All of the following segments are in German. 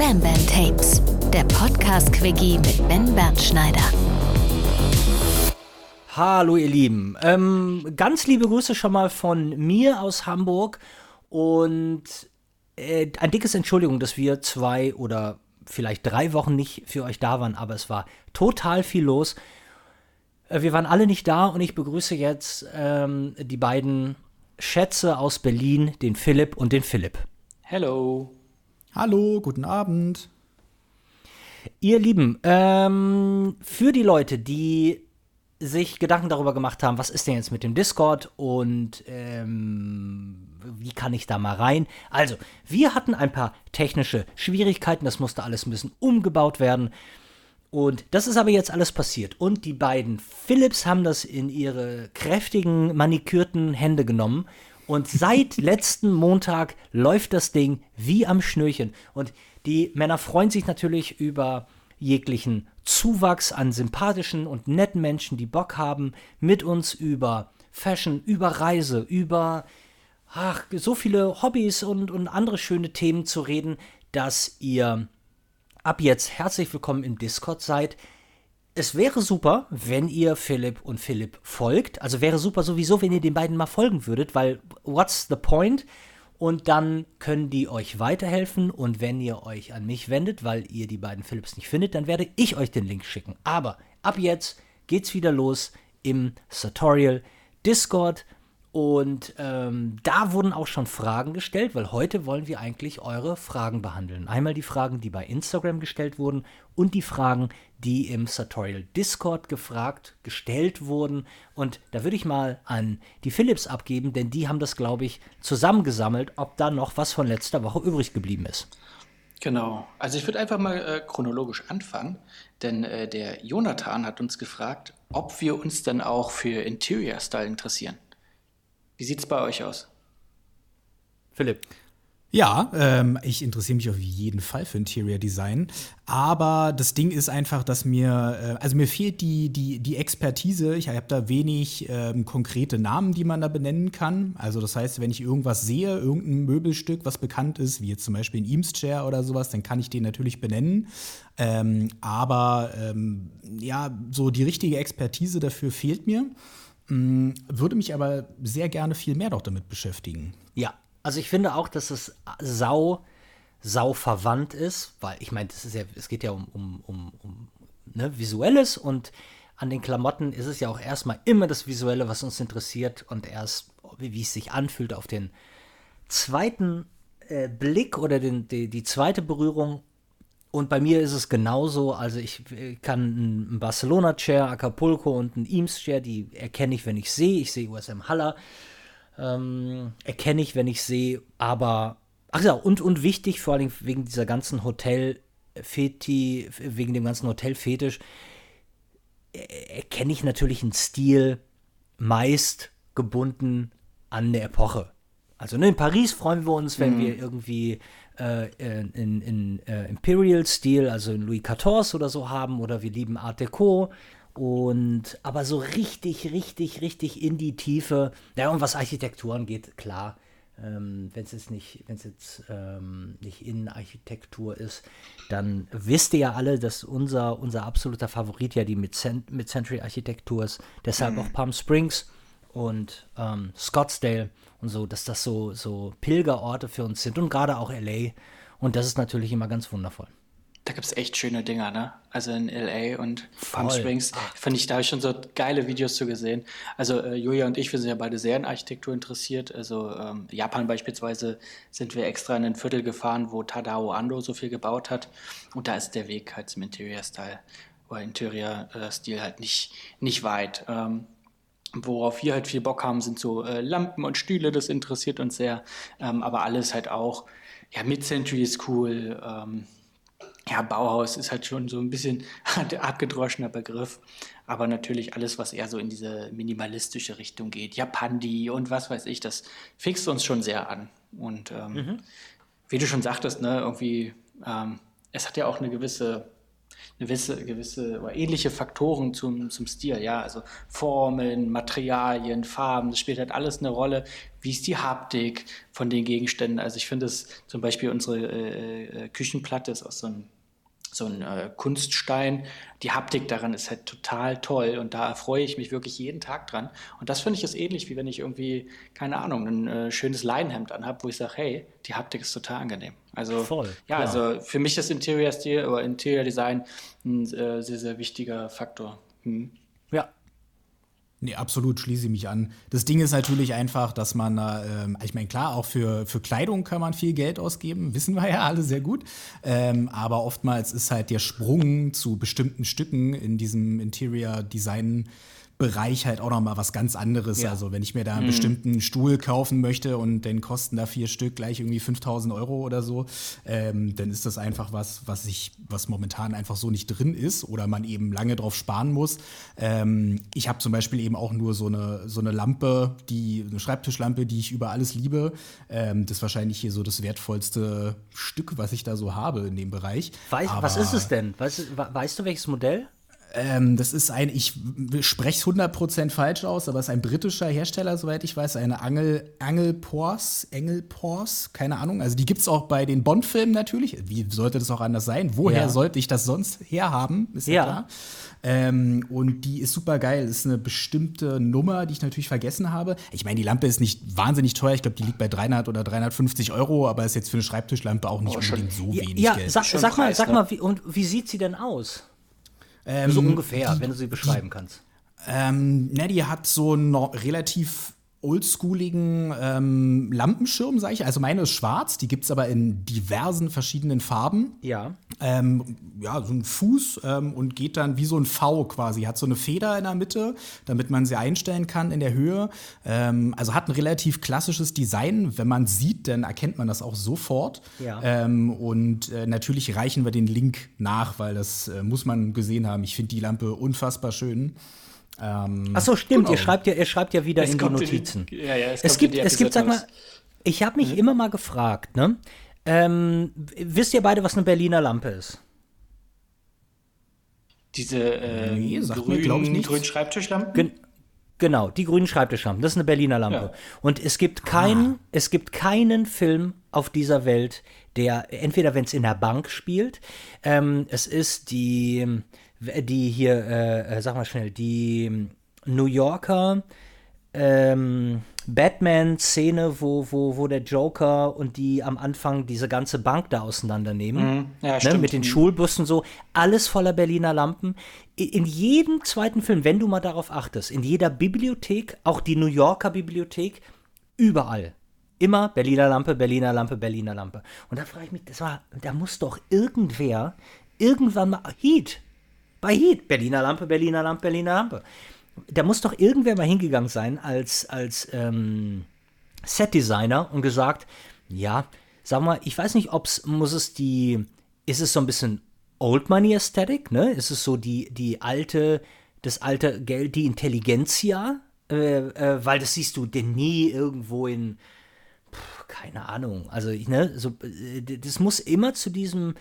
Bam Bam Tapes, der Podcast-Quickie mit Ben Bernschneider. Hallo ihr Lieben, ganz liebe Grüße schon mal von mir aus Hamburg und ein dickes Entschuldigung, dass wir 2 oder vielleicht 3 Wochen nicht für euch da waren, aber es war total viel los. Wir waren alle nicht da und ich begrüße jetzt die beiden Schätze aus Berlin, den Philipp und den Philipp. Hello. Hallo, guten Abend. Ihr Lieben, für die Leute, die sich Gedanken darüber gemacht haben, was ist denn jetzt mit dem Discord und wie kann ich da mal rein? Also, wir hatten ein paar technische Schwierigkeiten, das musste alles ein bisschen umgebaut werden und das ist aber jetzt alles passiert und die beiden Philips haben das in ihre kräftigen, manikürten Hände genommen und seit letzten Montag läuft das Ding wie am Schnürchen und die Männer freuen sich natürlich über jeglichen Zuwachs an sympathischen und netten Menschen, die Bock haben, mit uns über Fashion, über Reise, über so viele Hobbys und andere schöne Themen zu reden, dass ihr ab jetzt herzlich willkommen im Discord seid. Es wäre super, wenn ihr Philipp und Philipp folgt. Also wäre super sowieso, wenn ihr den beiden mal folgen würdet, weil what's the point? Und dann können die euch weiterhelfen und wenn ihr euch an mich wendet, weil ihr die beiden Philips nicht findet, dann werde ich euch den Link schicken. Aber ab jetzt geht's wieder los im Sartorial Discord und da wurden auch schon Fragen gestellt, weil heute wollen wir eigentlich eure Fragen behandeln. Einmal die Fragen, die bei Instagram gestellt wurden und die Fragen, die im Sartorial Discord gestellt wurden. Und da würde ich mal an die Philips abgeben, denn die haben das, glaube ich, zusammengesammelt, ob da noch was von letzter Woche übrig geblieben ist. Genau. Also ich würde einfach mal chronologisch anfangen, denn der Jonathan hat uns gefragt, ob wir uns dann auch für Interior Style interessieren. Wie sieht's bei euch aus? Philipp. Ja, ich interessiere mich auf jeden Fall für Interior Design, aber das Ding ist einfach, dass mir fehlt die Expertise. Ich habe da wenig konkrete Namen, die man da benennen kann. Also das heißt, wenn ich irgendwas sehe, irgendein Möbelstück, was bekannt ist, wie jetzt zum Beispiel ein Eames Chair oder sowas, dann kann ich den natürlich benennen. So die richtige Expertise dafür fehlt mir. Würde mich aber sehr gerne viel mehr doch damit beschäftigen. Ja. Also ich finde auch, dass es sau verwandt ist, weil ich meine, es geht ja um Visuelles und an den Klamotten ist es ja auch erstmal immer das Visuelle, was uns interessiert und erst, wie es sich anfühlt auf den zweiten Blick oder die zweite Berührung. Und bei mir ist es genauso, also ich kann einen Barcelona-Chair, Acapulco und einen Eames-Chair, die erkenne ich, wenn ich sehe. Ich sehe USM Haller. Erkenne ich, wenn ich sehe, aber und wichtig, vor allem wegen dieser ganzen wegen dem ganzen Hotelfetisch, erkenne ich natürlich einen Stil meist gebunden an eine Epoche. Also in Paris freuen wir uns, wenn wir irgendwie in Imperial-Stil, also in Louis XIV oder so haben, oder wir lieben Art Deco. Aber so richtig in die Tiefe, ja, und was Architektur angeht, klar, wenn es jetzt nicht Innenarchitektur ist, dann wisst ihr ja alle, dass unser absoluter Favorit ja die Mid-Century-Architektur ist, deshalb auch Palm Springs und Scottsdale und so, dass das so Pilgerorte für uns sind und gerade auch LA und das ist natürlich immer ganz wundervoll. Da gibt's echt schöne Dinger, ne? Also in LA und Palm Voll. Springs, da habe ich schon so geile Videos zu gesehen. Also Julia und ich, wir sind ja beide sehr in Architektur interessiert. Also Japan beispielsweise sind wir extra in ein Viertel gefahren, wo Tadao Ando so viel gebaut hat. Und da ist der Weg halt zum Interior-Style oder Interior-Stil halt nicht weit. Worauf wir halt viel Bock haben, sind so Lampen und Stühle, das interessiert uns sehr. Aber alles halt auch, ja, Mid-Century ist cool, ja, Bauhaus ist halt schon so ein bisschen ein abgedroschener Begriff, aber natürlich alles, was eher so in diese minimalistische Richtung geht, Japandi und was weiß ich, das fixt uns schon sehr an. Und wie du schon sagtest, ne, irgendwie, es hat ja auch eine gewisse gewisse oder ähnliche Faktoren zum Stil, ja, also Formen, Materialien, Farben, das spielt halt alles eine Rolle. Wie ist die Haptik von den Gegenständen? Also ich finde es zum Beispiel unsere Küchenplatte ist aus so ein Kunststein. Die Haptik daran ist halt total toll und da erfreue ich mich wirklich jeden Tag dran. Und das finde ich ist ähnlich, wie wenn ich irgendwie, keine Ahnung, ein schönes Leinenhemd anhabe, wo ich sage, hey, die Haptik ist total angenehm. Also, Voll, ja, klar. also für mich ist Interior-Stil oder Interior-Design ein sehr, sehr wichtiger Faktor. Ja. Nee, absolut, schließe ich mich an. Das Ding ist natürlich einfach, dass man, ich meine, klar, auch für Kleidung kann man viel Geld ausgeben, wissen wir ja alle sehr gut. Aber oftmals ist halt der Sprung zu bestimmten Stücken in diesem Interior-Design-Bereich halt auch noch mal was ganz anderes. Ja. Also wenn ich mir da einen bestimmten Stuhl kaufen möchte und den kosten da 4 Stück gleich irgendwie 5.000 Euro oder so, dann ist das einfach was momentan einfach so nicht drin ist oder man eben lange drauf sparen muss. Ich habe zum Beispiel eben auch nur so eine Lampe, eine Schreibtischlampe, die ich über alles liebe. Das ist wahrscheinlich hier so das wertvollste Stück, was ich da so habe in dem Bereich. Was ist es denn? Weißt du, welches Modell? Das ist ich spreche es 100% falsch aus, aber es ist ein britischer Hersteller, soweit ich weiß, eine Engelpors, keine Ahnung. Also die gibt es auch bei den Bond-Filmen natürlich. Wie sollte das auch anders sein? Woher sollte ich das sonst herhaben? Ist ja klar. Und die ist super geil. Das ist eine bestimmte Nummer, die ich natürlich vergessen habe. Ich meine, die Lampe ist nicht wahnsinnig teuer. Ich glaube, die liegt bei 300 oder 350 Euro, aber ist jetzt für eine Schreibtischlampe auch nicht unbedingt so wenig Geld. Sag mal, wie sieht sie denn aus? So ungefähr, wenn du sie beschreiben kannst. Die hat so einen relativ oldschooligen Lampenschirm, sag ich. Also meine ist schwarz, die gibt's aber in diversen verschiedenen Farben. Ja. So ein Fuß und geht dann wie so ein V quasi. Hat so eine Feder in der Mitte, damit man sie einstellen kann in der Höhe. Also hat ein relativ klassisches Design. Wenn man sieht, dann erkennt man das auch sofort. Ja. Und natürlich reichen wir den Link nach, weil das muss man gesehen haben. Ich finde die Lampe unfassbar schön. Ach so, stimmt. Genau. Ihr schreibt ja wieder in die Notizen. Es gibt, sag mal, ich habe mich immer mal gefragt, ne? Wisst ihr beide, was eine Berliner Lampe ist? Diese sagt mir, glaub ich, nichts. grünen Schreibtischlampen? Genau, die grünen Schreibtischlampen. Das ist eine Berliner Lampe. Ja. Und es gibt keinen Film auf dieser Welt, der entweder, wenn es in der Bank spielt, es ist die hier, sag mal schnell, die New Yorker Batman-Szene, wo der Joker und die am Anfang diese ganze Bank da auseinandernehmen. Ja, ne, stimmt. mit den Schulbussen so. Alles voller Berliner Lampen. In jedem zweiten Film, wenn du mal darauf achtest, in jeder Bibliothek, auch die New Yorker Bibliothek, überall. Immer Berliner Lampe, Berliner Lampe, Berliner Lampe. Und da frage ich mich, da muss doch irgendwann mal bei Heat, Berliner Lampe, Berliner Lampe, Berliner Lampe. Da muss doch irgendwer mal hingegangen sein als Set-Designer und gesagt, ja, sag mal, ich weiß nicht, ist es so ein bisschen Old Money Aesthetic, ne? Ist es so das alte Geld, die Intelligenzia? Weil das siehst du denn nie irgendwo in, keine Ahnung, also, ne, das muss immer zu diesem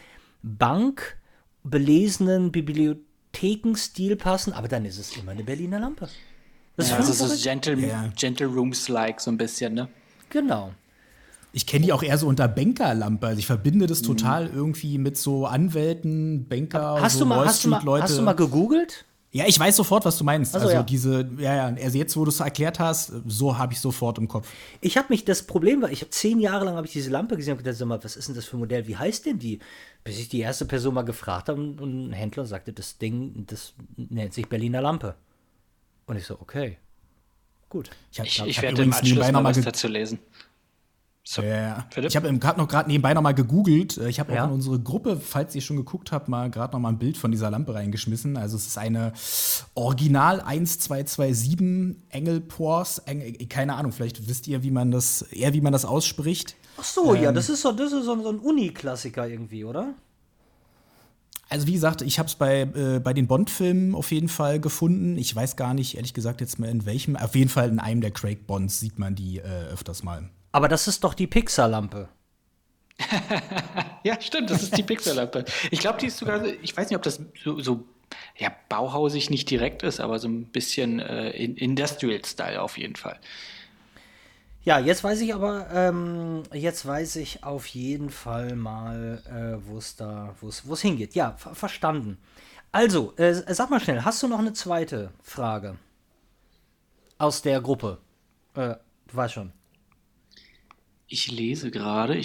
bankbelesenen Bibliothekenstil passen, aber dann ist es immer eine Berliner Lampe. Das Ja, ist also so verrückt. Gentle Rooms-like so ein bisschen, ne? Genau. Ich kenne die auch eher so unter Bankerlampe. Also ich verbinde das total irgendwie mit so Anwälten, Banker, Hast so du Wall mal Street-Leute. gegoogelt? Ja, ich weiß sofort, was du meinst. Also, also ja. diese, also jetzt, wo du es erklärt hast, so habe ich sofort im Kopf. Das Problem war, 10 Jahre lang habe ich diese Lampe gesehen und gedacht, sag mal, was ist denn das für ein Modell? Wie heißt denn die? Bis ich die erste Person mal gefragt habe und ein Händler sagte, das Ding, das nennt sich Berliner Lampe. Und ich so, okay, gut. Ich werde im Anschluss mal was dazu lesen. So, Philipp? Ich habe gerade nebenbei noch mal gegoogelt. Ich habe auch in unsere Gruppe, falls ihr schon geguckt habt, gerade noch mal ein Bild von dieser Lampe reingeschmissen. Also es ist eine Original 1227 Engelpors. Keine Ahnung, vielleicht wisst ihr, wie man das ausspricht. Ach so, ja, das ist so ein Uni-Klassiker irgendwie, oder? Also wie gesagt, ich habe es bei den Bond-Filmen auf jeden Fall gefunden. Ich weiß gar nicht, ehrlich gesagt, jetzt mal in welchem. Auf jeden Fall in einem der Craig-Bonds sieht man die öfters mal. Aber das ist doch die Pixar-Lampe. Ja, stimmt, das ist die Pixar-Lampe. Ich glaube, die ist sogar, ich weiß nicht, ob das so ja, bauhausig nicht direkt ist, aber so ein bisschen Industrial-Style auf jeden Fall. Ja, jetzt weiß ich aber, jetzt weiß ich auf jeden Fall mal, wo es hingeht. Ja, verstanden. Also, sag mal schnell, hast du noch eine zweite Frage aus der Gruppe? Du weißt schon. Ich lese gerade.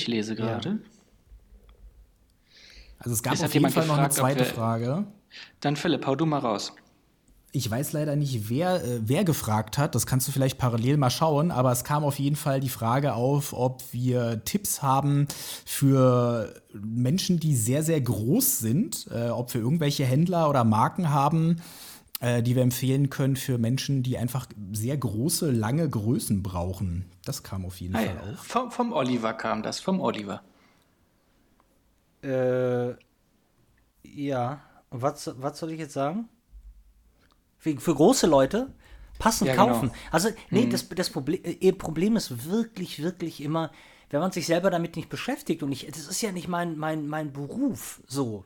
Also es gab Es hat auf jeden jemand Fall noch eine gefragt, ob zweite wir- Frage. Dann Philipp, hau du mal raus. Ich weiß leider nicht, wer gefragt hat. Das kannst du vielleicht parallel mal schauen. Aber es kam auf jeden Fall die Frage auf, ob wir Tipps haben für Menschen, die sehr, sehr groß sind. Ob wir irgendwelche Händler oder Marken haben, die wir empfehlen können für Menschen, die einfach sehr große, lange Größen brauchen. Das kam auf jeden Fall auf. Vom Oliver kam das, vom Oliver. Ja, und was soll ich jetzt sagen? Für große Leute passend Ja, kaufen. genau. Also, nee, das Problem ist wirklich, wirklich immer, wenn man sich selber damit nicht beschäftigt und das ist ja nicht mein Beruf so.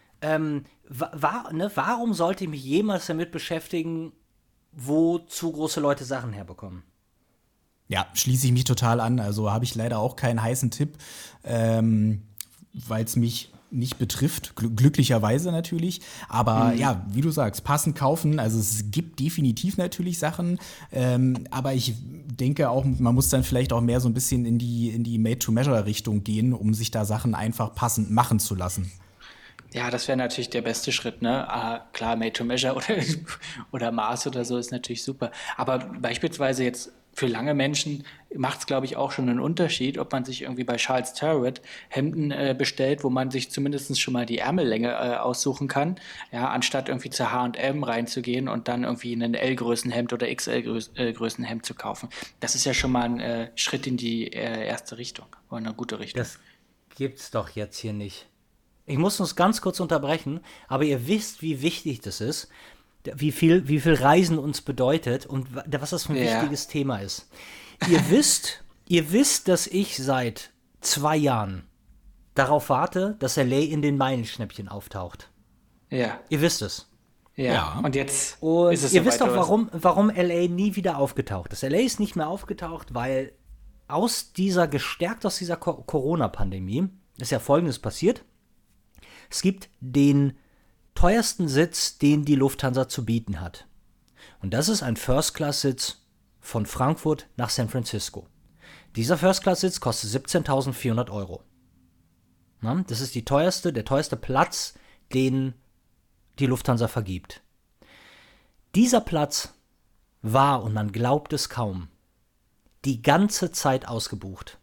Warum sollte ich mich jemals damit beschäftigen, wo zu große Leute Sachen herbekommen? Ja, schließe ich mich total an. Also habe ich leider auch keinen heißen Tipp, weil es mich nicht betrifft, glücklicherweise natürlich. Aber ja, wie du sagst, passend kaufen. Also es gibt definitiv natürlich Sachen. Aber ich denke auch, man muss dann vielleicht auch mehr so ein bisschen in die Made-to-Measure-Richtung gehen, um sich da Sachen einfach passend machen zu lassen. Ja, das wäre natürlich der beste Schritt, ne? Klar, Made to Measure oder Maß oder so ist natürlich super. Aber beispielsweise jetzt für lange Menschen macht es, glaube ich, auch schon einen Unterschied, ob man sich irgendwie bei Charles Tyrwhitt Hemden bestellt, wo man sich zumindest schon mal die Ärmellänge aussuchen kann, ja, anstatt irgendwie zur H&M reinzugehen und dann irgendwie ein L-Größenhemd oder XL-Größenhemd zu kaufen. Das ist ja schon mal ein Schritt in die erste Richtung, oder eine gute Richtung. Das gibt's doch jetzt hier nicht. Ich muss uns ganz kurz unterbrechen, aber ihr wisst, wie wichtig das ist, wie viel Reisen uns bedeutet und was das für ein wichtiges Thema ist. Ihr wisst, dass ich seit 2 Jahren darauf warte, dass LA in den Meilenschnäppchen auftaucht. Ja. Ihr wisst es. Ja. Und jetzt Und ist es ihr soweit, wisst auch, oder was? warum LA nie wieder aufgetaucht ist. LA ist nicht mehr aufgetaucht, weil gestärkt aus dieser Corona-Pandemie ist ja Folgendes passiert. Es gibt den teuersten Sitz, den die Lufthansa zu bieten hat. Und das ist ein First-Class-Sitz von Frankfurt nach San Francisco. Dieser First-Class-Sitz kostet 17.400 €. Na, das ist der teuerste Platz, den die Lufthansa vergibt. Dieser Platz war, und man glaubt es kaum, die ganze Zeit ausgebucht.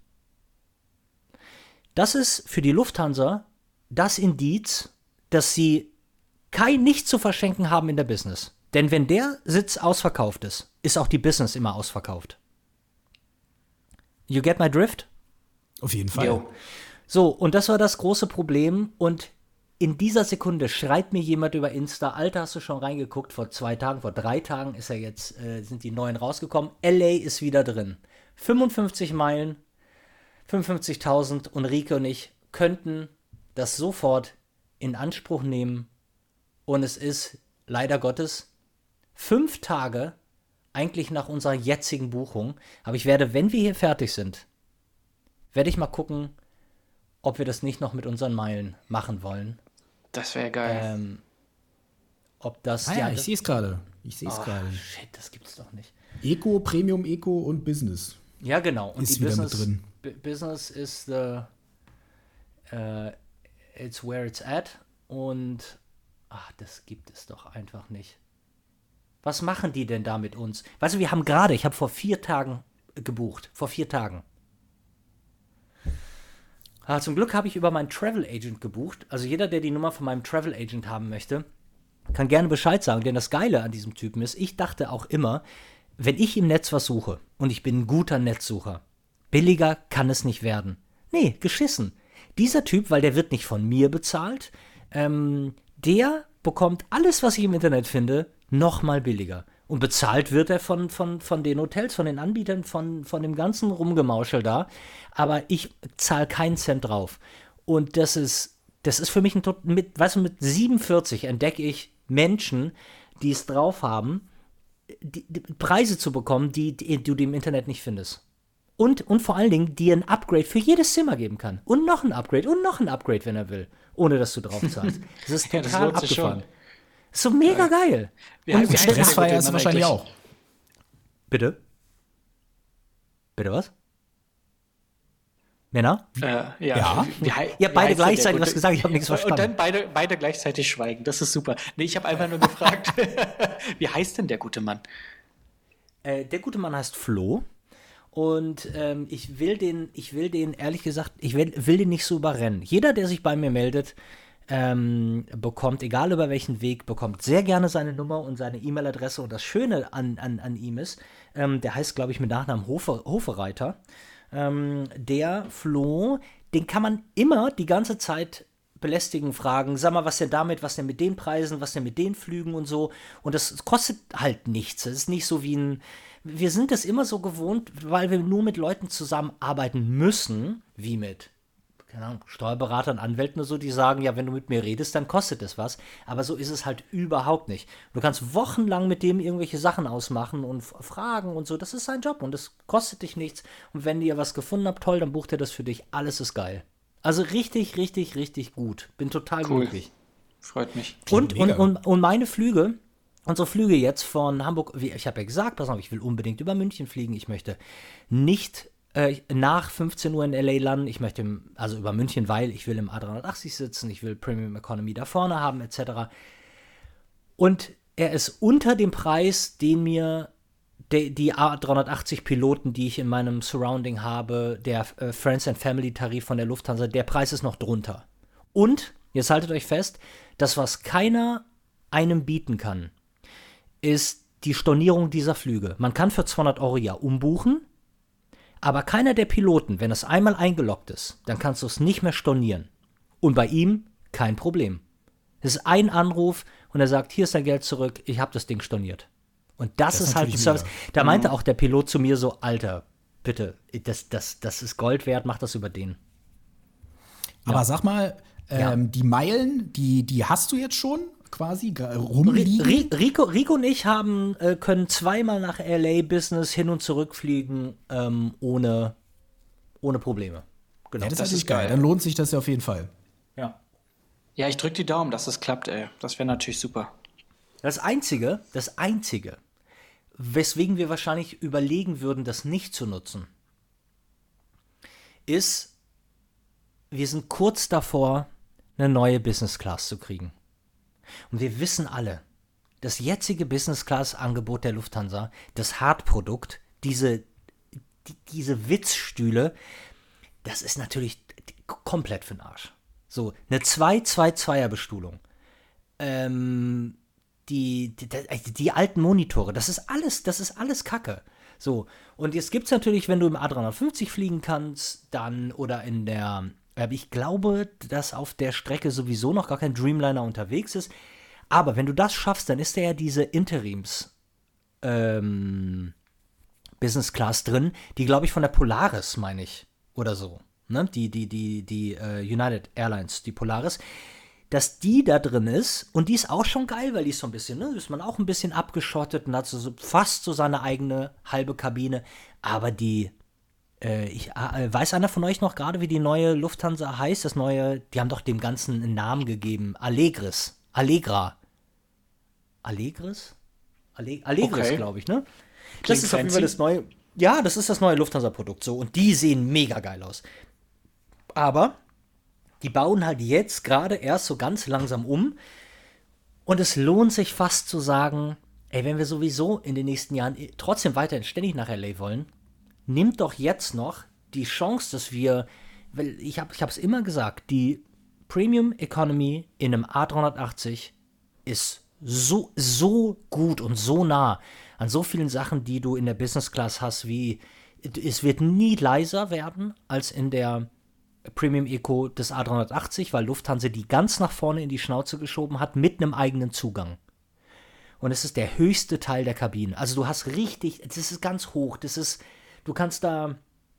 Das ist für die Lufthansa das Indiz, dass sie nichts zu verschenken haben in der Business. Denn wenn der Sitz ausverkauft ist, ist auch die Business immer ausverkauft. You get my drift? Auf jeden Fall. Jo. So, und das war das große Problem. Und in dieser Sekunde schreit mir jemand über Insta, Alter, hast du schon reingeguckt? Vor 2 Tagen, vor 3 Tagen sind die neuen rausgekommen. LA ist wieder drin. 55 Meilen, 55.000 und Rike und ich könnten das sofort in Anspruch nehmen. Und es ist leider Gottes 5 Tage eigentlich nach unserer jetzigen Buchung. Aber ich werde, wenn wir hier fertig sind, werde ich mal gucken, ob wir das nicht noch mit unseren Meilen machen wollen. Das wäre geil. Ob das... Ich sehe es gerade. Shit, das gibt's doch nicht. Eco, Premium Eco und Business. Ja, genau. Und Ist die wieder Business, mit drin. Business ist it's where it's at. Und das gibt es doch einfach nicht. Was machen die denn da mit uns? Weißt du, ich habe vor 4 Tagen gebucht. Vor 4 Tagen. Zum Glück habe ich über meinen Travel Agent gebucht. Also jeder, der die Nummer von meinem Travel Agent haben möchte, kann gerne Bescheid sagen. Denn das Geile an diesem Typen ist, ich dachte auch immer, wenn ich im Netz was suche, und ich bin ein guter Netzsucher, billiger kann es nicht werden. Nee, geschissen. Dieser Typ, weil der wird nicht von mir bezahlt, der bekommt alles, was ich im Internet finde, noch mal billiger. Und bezahlt wird er von den Hotels, von den Anbietern, von dem ganzen Rumgemauschel da. Aber ich zahle keinen Cent drauf. Und das ist für mich mit 47 entdecke ich Menschen, die es drauf haben, die Preise zu bekommen, die du im Internet nicht findest. Und vor allen Dingen, die ein Upgrade für jedes Zimmer geben kann. Und noch ein Upgrade und noch ein Upgrade, wenn er will. Ohne dass du drauf zahlst. Das ist total das lohnt sich abgefahren. schon. Ist so mega geil. Und stressfrei ist es wahrscheinlich auch. Bitte? Bitte was? Männer? Ja. Ihr habt beide gleichzeitig was gesagt, ich habe nichts verstanden. Und dann beide gleichzeitig schweigen, das ist super. Nee, ich habe einfach nur gefragt, wie heißt denn der gute Mann? Der gute Mann heißt Flo. Und ich will den, ehrlich gesagt, ich will den nicht so überrennen. Jeder, der sich bei mir meldet, bekommt, egal über welchen Weg, bekommt sehr gerne seine Nummer und seine E-Mail-Adresse. Und das Schöne an ihm ist, der heißt, glaube ich, mit Nachnamen Hofereiter. Der Flo, den kann man immer die ganze Zeit belästigen, fragen, sag mal, was denn damit, was denn mit den Preisen, was denn mit den Flügen und so. Und das kostet halt nichts. Es ist nicht so wie wir sind es immer so gewohnt, weil wir nur mit Leuten zusammenarbeiten müssen, wie mit, keine Ahnung, Steuerberatern, Anwälten und so, die sagen, ja, wenn du mit mir redest, dann kostet es was. Aber so ist es halt überhaupt nicht. Du kannst wochenlang mit dem irgendwelche Sachen ausmachen und fragen und so. Das ist sein Job und das kostet dich nichts. Und wenn ihr was gefunden habt, toll, dann bucht er das für dich. Alles ist geil. Also richtig, richtig, richtig gut. Bin total glücklich. Freut mich. Und meine Flüge, unsere Flüge jetzt von Hamburg, ich habe ja gesagt, pass auf, ich will unbedingt über München fliegen. Ich möchte nicht nach 15 Uhr in L.A. landen. Ich möchte, also über München, weil ich will im A380 sitzen, ich will Premium Economy da vorne haben, etc. Und er ist unter dem Preis, den mir die A380-Piloten, die ich in meinem Surrounding habe, der Friends and Family-Tarif von der Lufthansa, der Preis ist noch drunter. Und, jetzt haltet euch fest, das, was keiner einem bieten kann, ist die Stornierung dieser Flüge. Man kann für 200 € ja umbuchen, aber keiner der Piloten, wenn es einmal eingeloggt ist, dann kannst du es nicht mehr stornieren. Und bei ihm kein Problem. Es ist ein Anruf und er sagt, hier ist dein Geld zurück, ich habe das Ding storniert. Und das ist halt ein Service. Da meinte auch der Pilot zu mir so, Alter, bitte, das ist Gold wert, mach das über den. Aber sag mal, die Meilen, die hast du jetzt schon quasi rumliegen? Rico und ich können zweimal nach LA Business hin und zurück fliegen, ohne Probleme. Genau. Ja, das ist geil. Dann lohnt sich das ja auf jeden Fall. Ja. Ja, ich drücke die Daumen, dass das klappt, ey. Das wäre natürlich super. Das Einzige, weswegen wir wahrscheinlich überlegen würden, das nicht zu nutzen, ist, wir sind kurz davor, eine neue Business Class zu kriegen. Und wir wissen alle, das jetzige Business Class Angebot der Lufthansa, das Hartprodukt, diese Witzstühle, das ist natürlich komplett für den Arsch. So, eine 2-2-2er Bestuhlung. Die alten Monitore, das ist alles Kacke. So, und jetzt gibt's natürlich, wenn du im A350 fliegen kannst, dann oder in der, ich glaube, dass auf der Strecke sowieso noch gar kein Dreamliner unterwegs ist, aber wenn du das schaffst, dann ist da ja diese Interims Business Class drin, die, glaube ich, von der Polaris, meine ich, oder so, ne, die United Airlines, die Polaris, dass die da drin ist und die ist auch schon geil, weil die ist so ein bisschen, ne, ist man auch ein bisschen abgeschottet und hat so fast so seine eigene halbe Kabine, aber die, weiß einer von euch noch gerade, wie die neue Lufthansa heißt, die haben doch dem Ganzen einen Namen gegeben, Allegris, Okay. glaube ich, ne? Klingt das ist auf jeden Fall das neue, ja, das ist das neue Lufthansa-Produkt so und die sehen mega geil aus. Aber die bauen halt jetzt gerade erst so ganz langsam um und es lohnt sich fast zu sagen, ey, wenn wir sowieso in den nächsten Jahren trotzdem weiterhin ständig nach LA wollen, nimmt doch jetzt noch die Chance, dass wir, weil ich hab's immer gesagt, die Premium Economy in einem A380 ist so gut und so nah an so vielen Sachen, die du in der Business Class hast, wie es wird nie leiser werden als in der Premium Eco des A380, weil Lufthansa die ganz nach vorne in die Schnauze geschoben hat mit einem eigenen Zugang. Und es ist der höchste Teil der Kabine. Also du hast richtig, das ist ganz hoch, du kannst da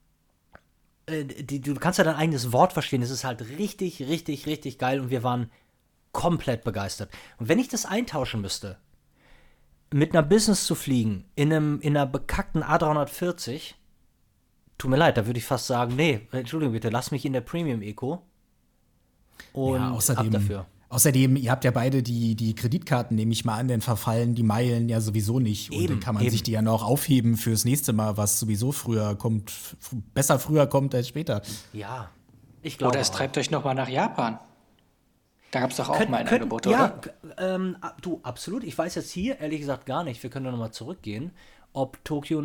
du kannst ja dein eigenes Wort verstehen. Es ist halt richtig, richtig, richtig geil und wir waren komplett begeistert. Und wenn ich das eintauschen müsste, mit einer Business zu fliegen, in einer bekackten A340, tut mir leid, da würde ich fast sagen, nee, Entschuldigung bitte, lass mich in der Premium Eco und ab dafür. Außerdem, ihr habt ja beide die Kreditkarten, nehme ich mal an, denn verfallen die Meilen ja sowieso nicht. Und dann kann man sich die ja noch aufheben fürs nächste Mal, was sowieso besser früher kommt als später. Ja, ich glaube. Oder es treibt euch noch mal nach Japan. Da gab es doch auch mal ein Angebot, ja, oder? du, absolut. Ich weiß jetzt hier ehrlich gesagt gar nicht, wir können da nochmal zurückgehen, ob Tokio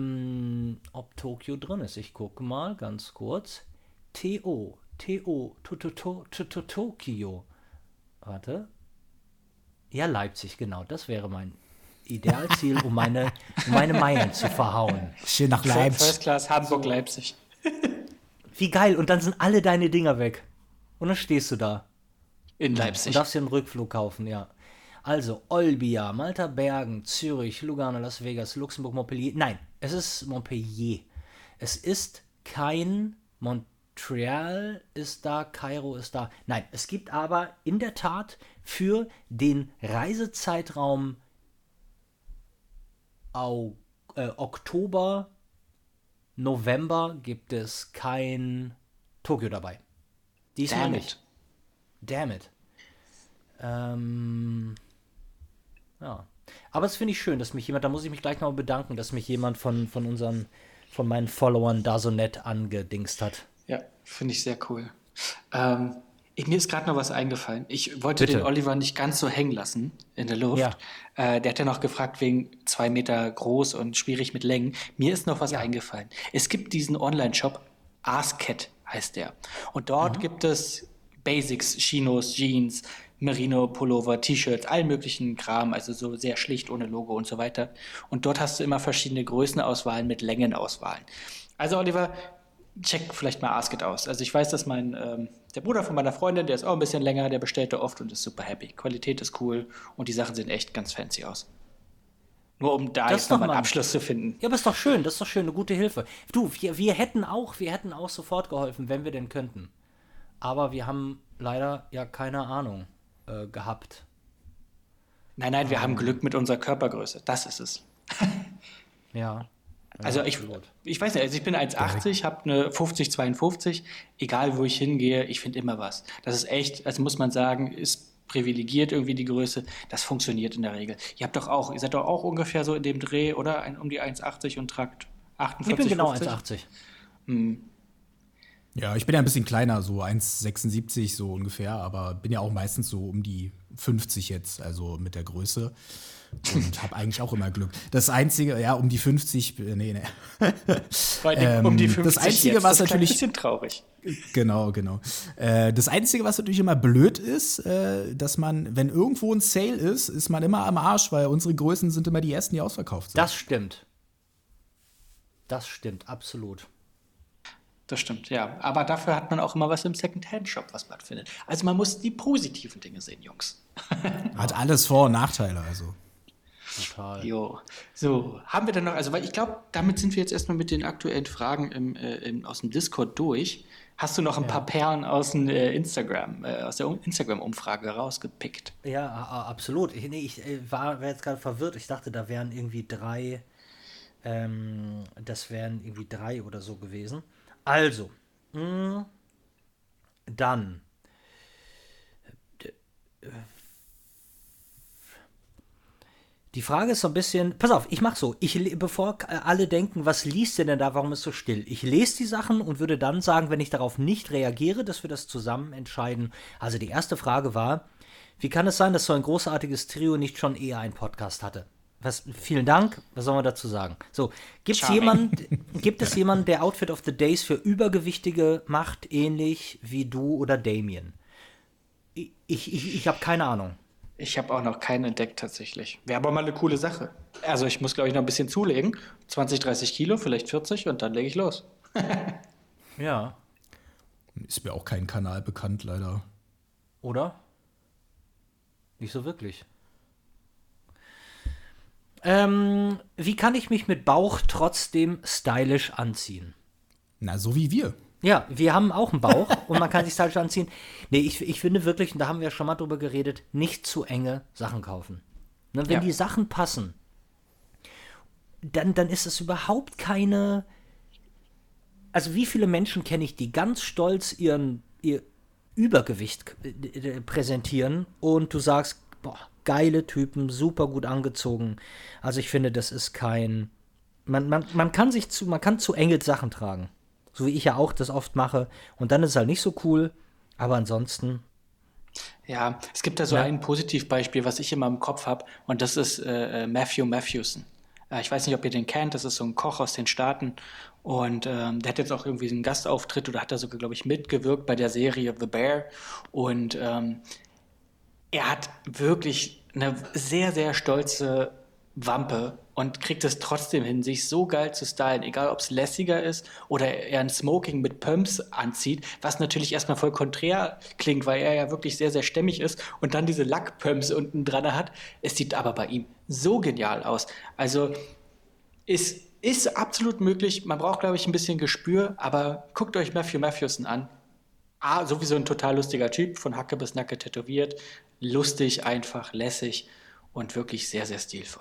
drin ist. Ich gucke mal ganz kurz. Tokio. Warte. Ja, Leipzig, genau. Das wäre mein Idealziel, um meine Meilen zu verhauen. Schön nach Leipzig. First Class Hamburg-Leipzig. Wie geil. Und dann sind alle deine Dinger weg. Und dann stehst du da. In Leipzig. Und darfst dir einen Rückflug kaufen, ja. Also, Olbia, Malta Bergen, Zürich, Lugano, Las Vegas, Luxemburg, Montpellier. Nein, es ist Montpellier. Es ist kein Montreal ist da, Kairo ist da. Nein, es gibt aber in der Tat für den Reisezeitraum Oktober, November gibt es kein Tokio dabei. Diesmal nicht. Damn it. Ja. Aber das finde ich schön, dass mich jemand, da muss ich mich gleich noch bedanken, dass mich jemand von meinen Followern da so nett angedingst hat. Ja, finde ich sehr cool. Mir ist gerade noch was eingefallen. Ich wollte den Oliver nicht ganz so hängen lassen in der Luft. Ja. Der hat ja noch gefragt wegen 2 Meter groß und schwierig mit Längen. Mir ist noch was eingefallen. Es gibt diesen Online-Shop, Askett heißt der. Und dort gibt es Basics, Chinos, Jeans, Merino-Pullover, T-Shirts, allen möglichen Kram, also so sehr schlicht, ohne Logo und so weiter. Und dort hast du immer verschiedene Größenauswahlen mit Längenauswahlen. Also Oliver, check vielleicht mal Askett aus. Also ich weiß, dass der Bruder von meiner Freundin, der ist auch ein bisschen länger, der bestellt da oft und ist super happy. Qualität ist cool und die Sachen sehen echt ganz fancy aus. Nur um da jetzt nochmal einen Abschluss zu finden. Ja, aber ist doch schön, das ist doch schön, eine gute Hilfe. Du, wir hätten auch sofort geholfen, wenn wir denn könnten. Aber wir haben leider ja keine Ahnung gehabt. Nein, wir haben Glück mit unserer Körpergröße. Das ist es. Ja. Also ich weiß nicht, also ich bin 1,80, habe eine 50-52. Egal, wo ich hingehe, ich finde immer was. Das ist echt, also muss man sagen, ist privilegiert irgendwie die Größe. Das funktioniert in der Regel. Ihr seid doch auch ungefähr so in dem Dreh, oder? Um die 1,80 und tragt 48, Ich bin genau 50? 1,80. Ja, ich bin ja ein bisschen kleiner, so 1,76 so ungefähr, aber bin ja auch meistens so um die 50 jetzt, also mit der Größe. Und habe eigentlich auch immer Glück. Das Einzige, ja, um die 50, nee. Um die 50 das Einzige, jetzt, was das natürlich ein bisschen traurig. Genau. Das Einzige, was natürlich immer blöd ist, dass man, wenn irgendwo ein Sale ist man immer am Arsch, weil unsere Größen sind immer die ersten, die ausverkauft sind. Das stimmt, absolut. Das stimmt, ja. Aber dafür hat man auch immer was im Second-Hand-Shop, was man findet. Also man muss die positiven Dinge sehen, Jungs. Hat alles Vor- und Nachteile, also. Total. Jo. So, haben wir dann noch, also weil ich glaube, damit sind wir jetzt erstmal mit den aktuellen Fragen aus dem Discord durch. Hast du noch ein paar Perlen aus dem aus der Instagram-Umfrage rausgepickt? Ja, absolut. Ich war jetzt gerade verwirrt. Ich dachte, da wären irgendwie 3, das wären irgendwie 3 oder so gewesen. Also, dann die Frage ist so ein bisschen, pass auf, ich mach so, bevor alle denken, was liest ihr denn da, warum ist so still? Ich lese die Sachen und würde dann sagen, wenn ich darauf nicht reagiere, dass wir das zusammen entscheiden. Also die erste Frage war, wie kann es sein, dass so ein großartiges Trio nicht schon eher einen Podcast hatte? Vielen Dank, was soll man dazu sagen? So, gibt es jemanden, der Outfit of the Days für Übergewichtige macht, ähnlich wie du oder Damien? Ich habe keine Ahnung. Ich habe auch noch keinen entdeckt tatsächlich. Wäre aber mal eine coole Sache. Also ich muss, glaube ich, noch ein bisschen zulegen. 20, 30 Kilo, vielleicht 40 und dann lege ich los. Ja. Ist mir auch kein Kanal bekannt, leider. Oder? Nicht so wirklich. Wie kann ich mich mit Bauch trotzdem stylisch anziehen? Na, so wie wir. Ja, wir haben auch einen Bauch und man kann sich stylisch anziehen. Nee, ich finde wirklich, und da haben wir schon mal drüber geredet, nicht zu enge Sachen kaufen. Ne, wenn die Sachen passen, dann ist es überhaupt keine. Also, wie viele Menschen kenne ich, die ganz stolz ihr Übergewicht präsentieren und du sagst, boah, geile Typen, super gut angezogen. Also, ich finde, das ist kein. Man kann zu enge Sachen tragen. So wie ich ja auch das oft mache. Und dann ist es halt nicht so cool. Aber ansonsten. Ja, es gibt da so ein Positivbeispiel, was ich immer im Kopf habe, und das ist Matthew Matthewson. Ich weiß nicht, ob ihr den kennt, das ist so ein Koch aus den Staaten. Und der hat jetzt auch irgendwie einen Gastauftritt oder hat da sogar, glaube ich, mitgewirkt bei der Serie The Bear. Und er hat wirklich eine sehr, sehr stolze Wampe und kriegt es trotzdem hin, sich so geil zu stylen, egal ob es lässiger ist oder er ein Smoking mit Pumps anzieht, was natürlich erstmal voll konträr klingt, weil er ja wirklich sehr, sehr stämmig ist und dann diese Lackpumps unten dran hat. Es sieht aber bei ihm so genial aus. Also ist absolut möglich. Man braucht, glaube ich, ein bisschen Gespür, aber guckt euch Matthew Matthewson an. Sowieso ein total lustiger Typ, von Hacke bis Nacke tätowiert. Lustig, einfach, lässig und wirklich sehr, sehr stilvoll.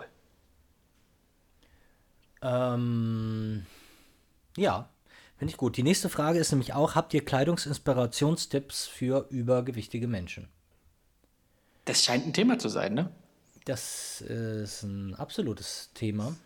Ja, finde ich gut. Die nächste Frage ist nämlich auch, habt ihr Kleidungsinspirationstipps für übergewichtige Menschen? Das scheint ein Thema zu sein, ne? Das ist ein absolutes Thema.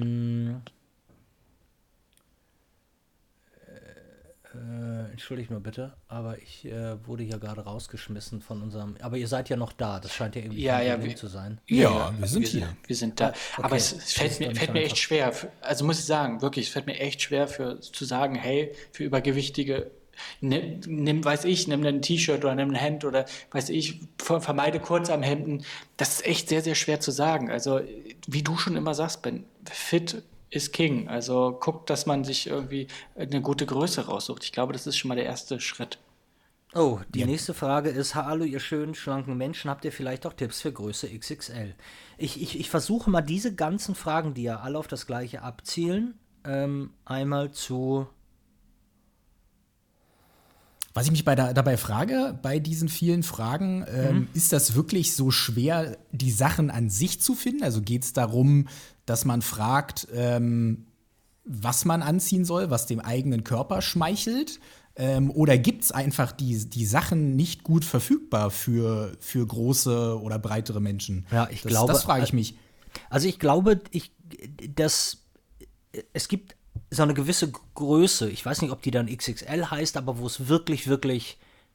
Entschuldigt mir bitte, aber ich wurde hier gerade rausgeschmissen von unserem. Aber ihr seid ja noch da, das scheint ja irgendwie kein Problem zu sein. Ja, wir sind hier. Wir sind da. Okay. Aber es fällt mir echt schwer. Also muss ich sagen, wirklich, es fällt mir echt schwer zu sagen, hey, für Übergewichtige, nimm ein T-Shirt oder nimm ein Hemd oder weiß ich, vermeide Kurzarmhemden. Das ist echt sehr, sehr schwer zu sagen. Also, wie du schon immer sagst, Ben, fit ist King. Also guckt, dass man sich irgendwie eine gute Größe raussucht. Ich glaube, das ist schon mal der erste Schritt. Oh, die nächste Frage ist, hallo ihr schönen, schlanken Menschen, habt ihr vielleicht auch Tipps für Größe XXL? Ich versuche mal diese ganzen Fragen, die ja alle auf das Gleiche abzielen, einmal zu. Was ich mich dabei frage, bei diesen vielen Fragen, ist das wirklich so schwer, die Sachen an sich zu finden? Also geht es darum, dass man fragt, was man anziehen soll, was dem eigenen Körper schmeichelt? Oder gibt es einfach die Sachen nicht gut verfügbar für große oder breitere Menschen? Ja, ich glaube. Das frage ich mich. Also ich glaube, dass es gibt so eine gewisse Größe, ich weiß nicht, ob die dann XXL heißt, aber wo es wirklich, wirklich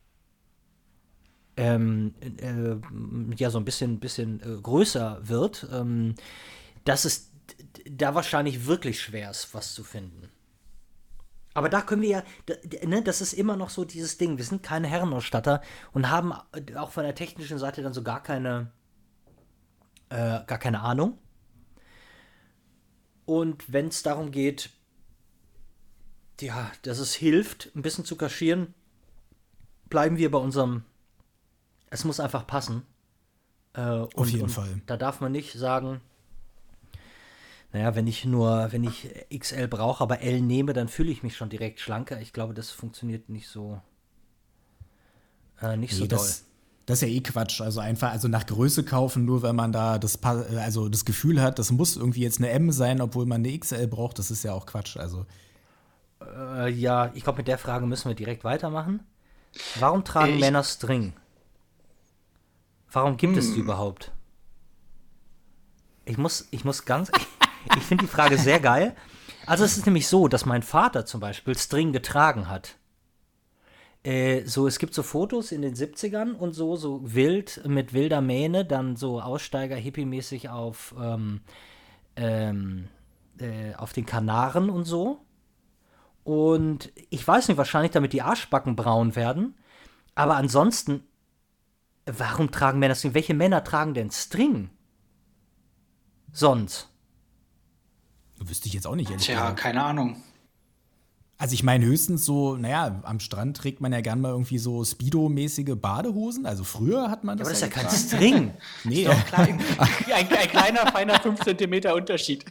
ja, so ein bisschen größer wird, dass es da wahrscheinlich wirklich schwer ist, was zu finden. Aber da können wir ja, ne, das ist immer noch so dieses Ding, wir sind keine Herrenausstatter und haben auch von der technischen Seite dann so gar keine Ahnung. Und wenn es darum geht, ja, dass es hilft, ein bisschen zu kaschieren, bleiben wir bei unserem, es muss einfach passen. Auf jeden Fall. Da darf man nicht sagen, naja, wenn ich XL brauche, aber L nehme, dann fühle ich mich schon direkt schlanker. Ich glaube, das funktioniert nicht so so doll. Das ist ja eh Quatsch. Also nach Größe kaufen, nur wenn man da das Gefühl hat, das muss irgendwie jetzt eine M sein, obwohl man eine XL braucht, das ist ja auch Quatsch. Also ja, ich glaube, mit der Frage müssen wir direkt weitermachen. Warum tragen Männer String? Warum gibt es die überhaupt? Ich finde die Frage sehr geil. Also es ist nämlich so, dass mein Vater zum Beispiel String getragen hat. Es gibt so Fotos in den 70ern und so wild, mit wilder Mähne, dann so Aussteiger hippie-mäßig auf den Kanaren und so. Und ich weiß nicht, wahrscheinlich damit die Arschbacken braun werden. Aber ansonsten, warum tragen Männer String? Welche Männer tragen denn String? Sonst. Wüsste ich jetzt auch nicht, ehrlich Tja, gesagt. keine Ahnung. Also ich meine höchstens so, naja, am Strand trägt man ja gern mal irgendwie so Speedo-mäßige Badehosen. Also früher hat man das. Aber das ist ja kein getragen. String. Nee, Ist doch klein. Ein kleiner, feiner 5 cm Unterschied.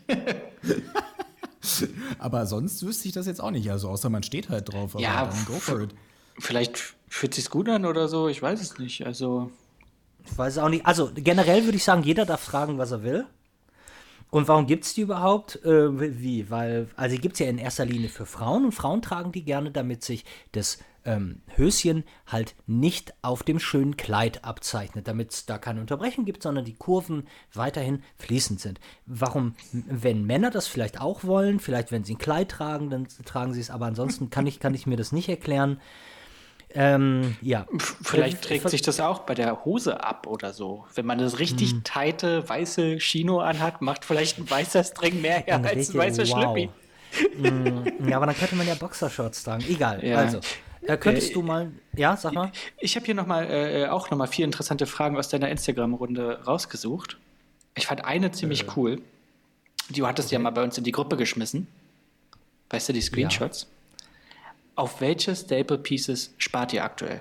aber sonst wüsste ich das jetzt auch nicht. Also außer man steht halt drauf. Aber Ja, dann go for it. Vielleicht fühlt sich's gut an oder so, ich weiß es nicht. Also, Ich weiß auch nicht. Also generell würde ich sagen, jeder darf fragen, was er will. Und warum gibt es die überhaupt? Wie? Weil, also die gibt es ja in erster Linie für Frauen und Frauen tragen die gerne, damit sich das Höschen halt nicht auf dem schönen Kleid abzeichnet, damit es da keine Unterbrechung gibt, sondern die Kurven weiterhin fließend sind. Warum, wenn Männer das vielleicht auch wollen, vielleicht wenn sie ein Kleid tragen, dann tragen sie es, aber ansonsten kann ich mir das nicht erklären. Ja. vielleicht trägt sich das auch bei der Hose ab oder so. Wenn man das richtig tighte, weiße Chino anhat, macht vielleicht ein weißer String mehr her als ein weißer Schlüppi. Ja, aber dann könnte man ja Boxershorts tragen. Egal. Ja. Also, könntest du mal. Ja, sag mal. Ich habe hier auch noch mal 4 interessante Fragen aus deiner Instagram-Runde rausgesucht. Ich fand eine ziemlich cool. Du hattest ja mal bei uns in die Gruppe geschmissen. Weißt du, die Screenshots? Auf welche Staple Pieces spart ihr aktuell?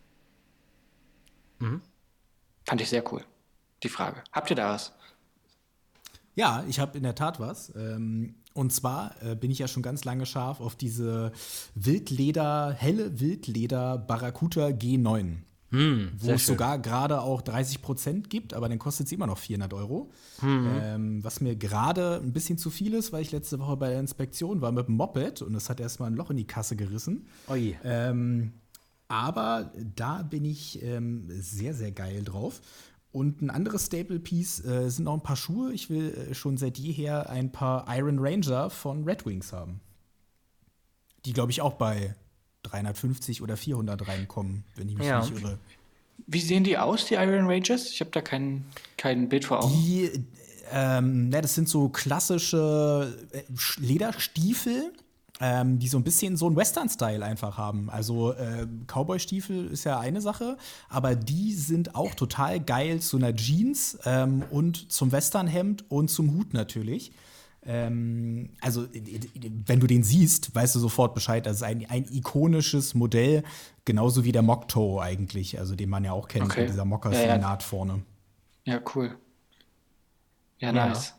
Fand ich sehr cool, die Frage. Habt ihr da was? Ja, ich habe in der Tat was. Und zwar bin ich ja schon ganz lange scharf auf diese helle Wildleder Barracuda G9. Wo es sogar gerade auch 30% gibt, aber dann kostet sie immer noch 400 €. Was mir gerade ein bisschen zu viel ist, weil ich letzte Woche bei der Inspektion war mit dem Moped und es hat erstmal ein Loch in die Kasse gerissen. Oi. Aber da bin ich sehr, sehr geil drauf. Und ein anderes Staple-Piece sind noch ein paar Schuhe. Ich will schon seit jeher ein paar Iron Ranger von Red Wings haben. Die, glaube ich, auch bei 350 oder 400 reinkommen, wenn ich mich nicht irre. Wie sehen die aus, die Iron Rangers? Ich habe da kein Bild vor Augen. Das sind so klassische Lederstiefel, die so ein bisschen so einen Western-Style einfach haben. Also Cowboy-Stiefel ist ja eine Sache, aber die sind auch total geil zu einer Jeans und zum Western-Hemd und zum Hut natürlich. Also, wenn du den siehst, weißt du sofort Bescheid. Das ist ein ikonisches Modell, genauso wie der Mocktoe eigentlich, also den man ja auch kennt, mit dieser Mokassin-Naht vorne. Ja, cool. Ja, nice.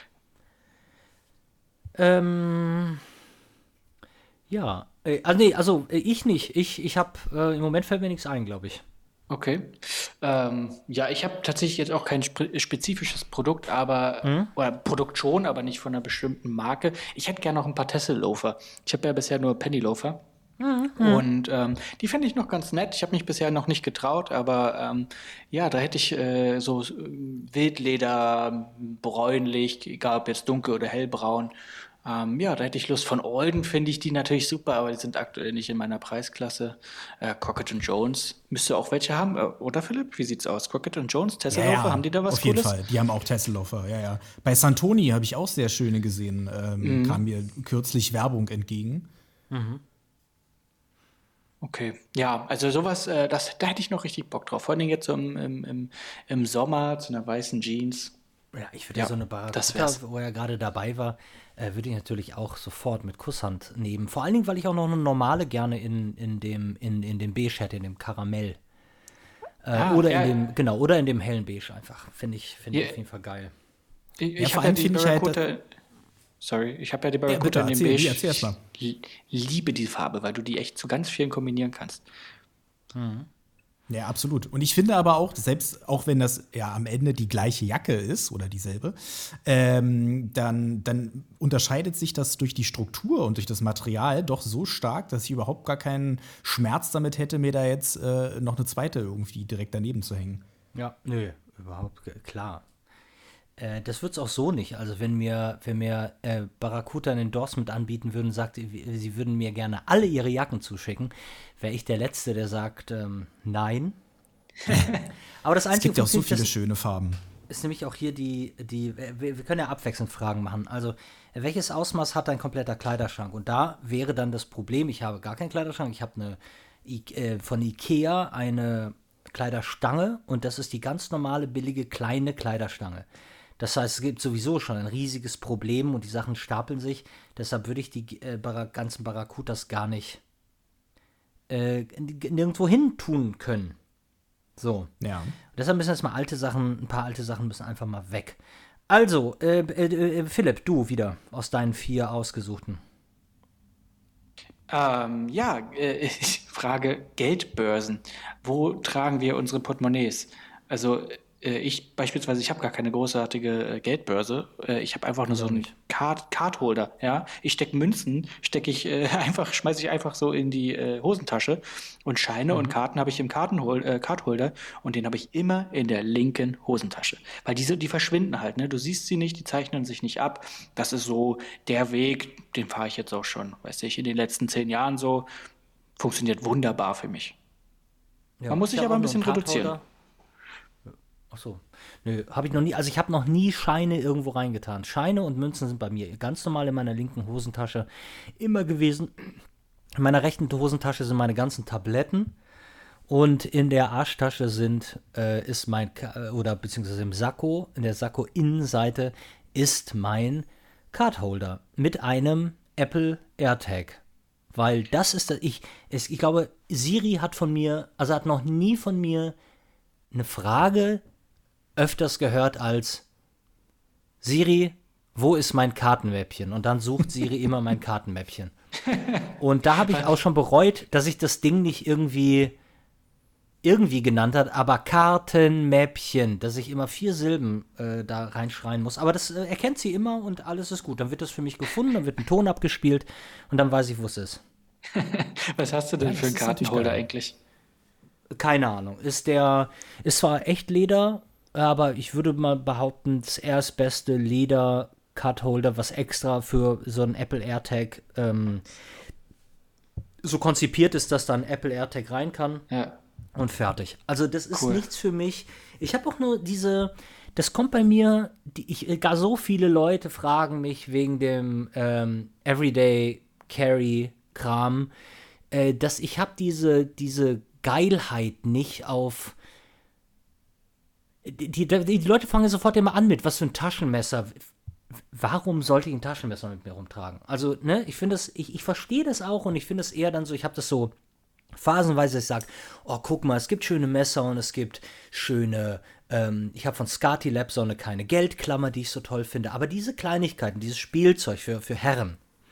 Ich nicht. Ich habe, im Moment fällt mir nichts ein, glaube ich. Okay. Ja, ich habe tatsächlich jetzt auch kein spezifisches Produkt, oder Produkt schon, aber nicht von einer bestimmten Marke. Ich hätte gerne noch ein paar Tesla-Loafer. Ich habe ja bisher nur Penny-Loafer. Und die finde ich noch ganz nett. Ich habe mich bisher noch nicht getraut, aber da hätte ich so Wildleder, bräunlich, egal ob jetzt dunkel oder hellbraun. Da hätte ich Lust. Von Alden finde ich die natürlich super, aber die sind aktuell nicht in meiner Preisklasse. Crockett & Jones müsste auch welche haben, oder Philipp? Wie sieht's aus? Crockett & Jones, Tesla-Loafer, haben die da was auf jeden Cooles? Fall. Die haben auch Tesla-Loafer, ja. Bei Santoni habe ich auch sehr schöne gesehen. Kam mir kürzlich Werbung entgegen. Okay, ja, also sowas, da hätte ich noch richtig Bock drauf. Vor allem jetzt so im Sommer zu einer weißen Jeans. Ja, ich würde so eine Barracuda, wo er gerade dabei war, würde ich natürlich auch sofort mit Kusshand nehmen. Vor allen Dingen, weil ich auch noch eine normale gerne in dem Beige hätte, in dem Karamell. Oder in dem hellen Beige einfach. Finde ich auf jeden Fall geil. Ich habe ja die Barracuda. Sorry, ich habe ja die Barracuda in dem Beige. Erzähl erst mal. Ich liebe die Farbe, weil du die echt zu ganz vielen kombinieren kannst. Ja, absolut. Und ich finde aber auch, selbst auch wenn das ja am Ende die gleiche Jacke ist oder dieselbe, dann unterscheidet sich das durch die Struktur und durch das Material doch so stark, dass ich überhaupt gar keinen Schmerz damit hätte, mir da jetzt noch eine zweite irgendwie direkt daneben zu hängen. Ja, nö, überhaupt klar. Das wird's auch so nicht. Also wenn mir Barracuda ein Endorsement anbieten würden, sagt, sie würden mir gerne alle ihre Jacken zuschicken, wäre ich der Letzte, der sagt, nein. Aber das Einzige, es gibt ja auch so viele schöne Farben. Ist nämlich auch hier wir können ja abwechselnd Fragen machen. Also, welches Ausmaß hat ein kompletter Kleiderschrank? Und da wäre dann das Problem, ich habe gar keinen Kleiderschrank, ich habe von Ikea eine Kleiderstange und das ist die ganz normale, billige, kleine Kleiderstange. Das heißt, es gibt sowieso schon ein riesiges Problem und die Sachen stapeln sich. Deshalb würde ich die ganzen Barracudas gar nicht nirgendwo hin tun können. So. Ja. Deshalb müssen jetzt mal ein paar alte Sachen müssen einfach mal weg. Also, Philipp, du wieder aus deinen 4 ausgesuchten. Ich frage Geldbörsen. Wo tragen wir unsere Portemonnaies? Also ich beispielsweise, ich habe gar keine großartige Geldbörse. Ich habe einfach nur so einen Cardholder. Ja, ich stecke Münzen, schmeiße ich einfach so in die Hosentasche und Scheine und Karten habe ich im Cardholder und den habe ich immer in der linken Hosentasche, weil die verschwinden halt. Ne? Du siehst sie nicht, die zeichnen sich nicht ab. Das ist so der Weg, den fahre ich jetzt auch schon, weiß ich, in den letzten 10 Jahren so. Funktioniert wunderbar für mich. Ja, Man muss sich aber ein bisschen reduzieren. Ach so. Nö, habe ich noch nie. Also ich habe noch nie Scheine irgendwo reingetan. Scheine und Münzen sind bei mir ganz normal in meiner linken Hosentasche immer gewesen. In meiner rechten Hosentasche sind meine ganzen Tabletten und in der Arschtasche beziehungsweise im Sakko, in der Sakko-Innenseite ist mein Cardholder mit einem Apple AirTag. Weil das ist, ich glaube, Siri hat noch nie von mir eine Frage öfters gehört als Siri, wo ist mein Kartenmäppchen? Und dann sucht Siri immer mein Kartenmäppchen. Und da habe ich auch schon bereut, dass ich das Ding nicht irgendwie genannt hat, aber Kartenmäppchen, dass ich immer 4 Silben da reinschreien muss. Aber das erkennt sie immer und alles ist gut. Dann wird das für mich gefunden, dann wird ein Ton abgespielt und dann weiß ich, wo es ist. Was hast du denn für einen Kartenholder eigentlich? Keine Ahnung. Ist zwar echt Leder, aber ich würde mal behaupten, das erstbeste Leder-Cardholder, was extra für so einen Apple AirTag so konzipiert ist, dass da ein Apple AirTag rein kann. Ja. Und fertig. Also das ist nichts für mich. Ich habe auch nur das kommt bei mir, gar so viele Leute fragen mich wegen dem Everyday Carry-Kram, dass ich habe diese Geilheit nicht auf. Die Leute fangen sofort immer an mit, was für ein Taschenmesser. Warum sollte ich ein Taschenmesser mit mir rumtragen? Also, ne, ich finde das, ich verstehe das auch und ich finde es eher dann so, ich habe das so phasenweise, dass ich sage, oh, guck mal, es gibt schöne Messer und es gibt schöne, ich habe von Scartilab so eine kleine Geldklammer, die ich so toll finde, aber diese Kleinigkeiten, dieses Spielzeug für Herren,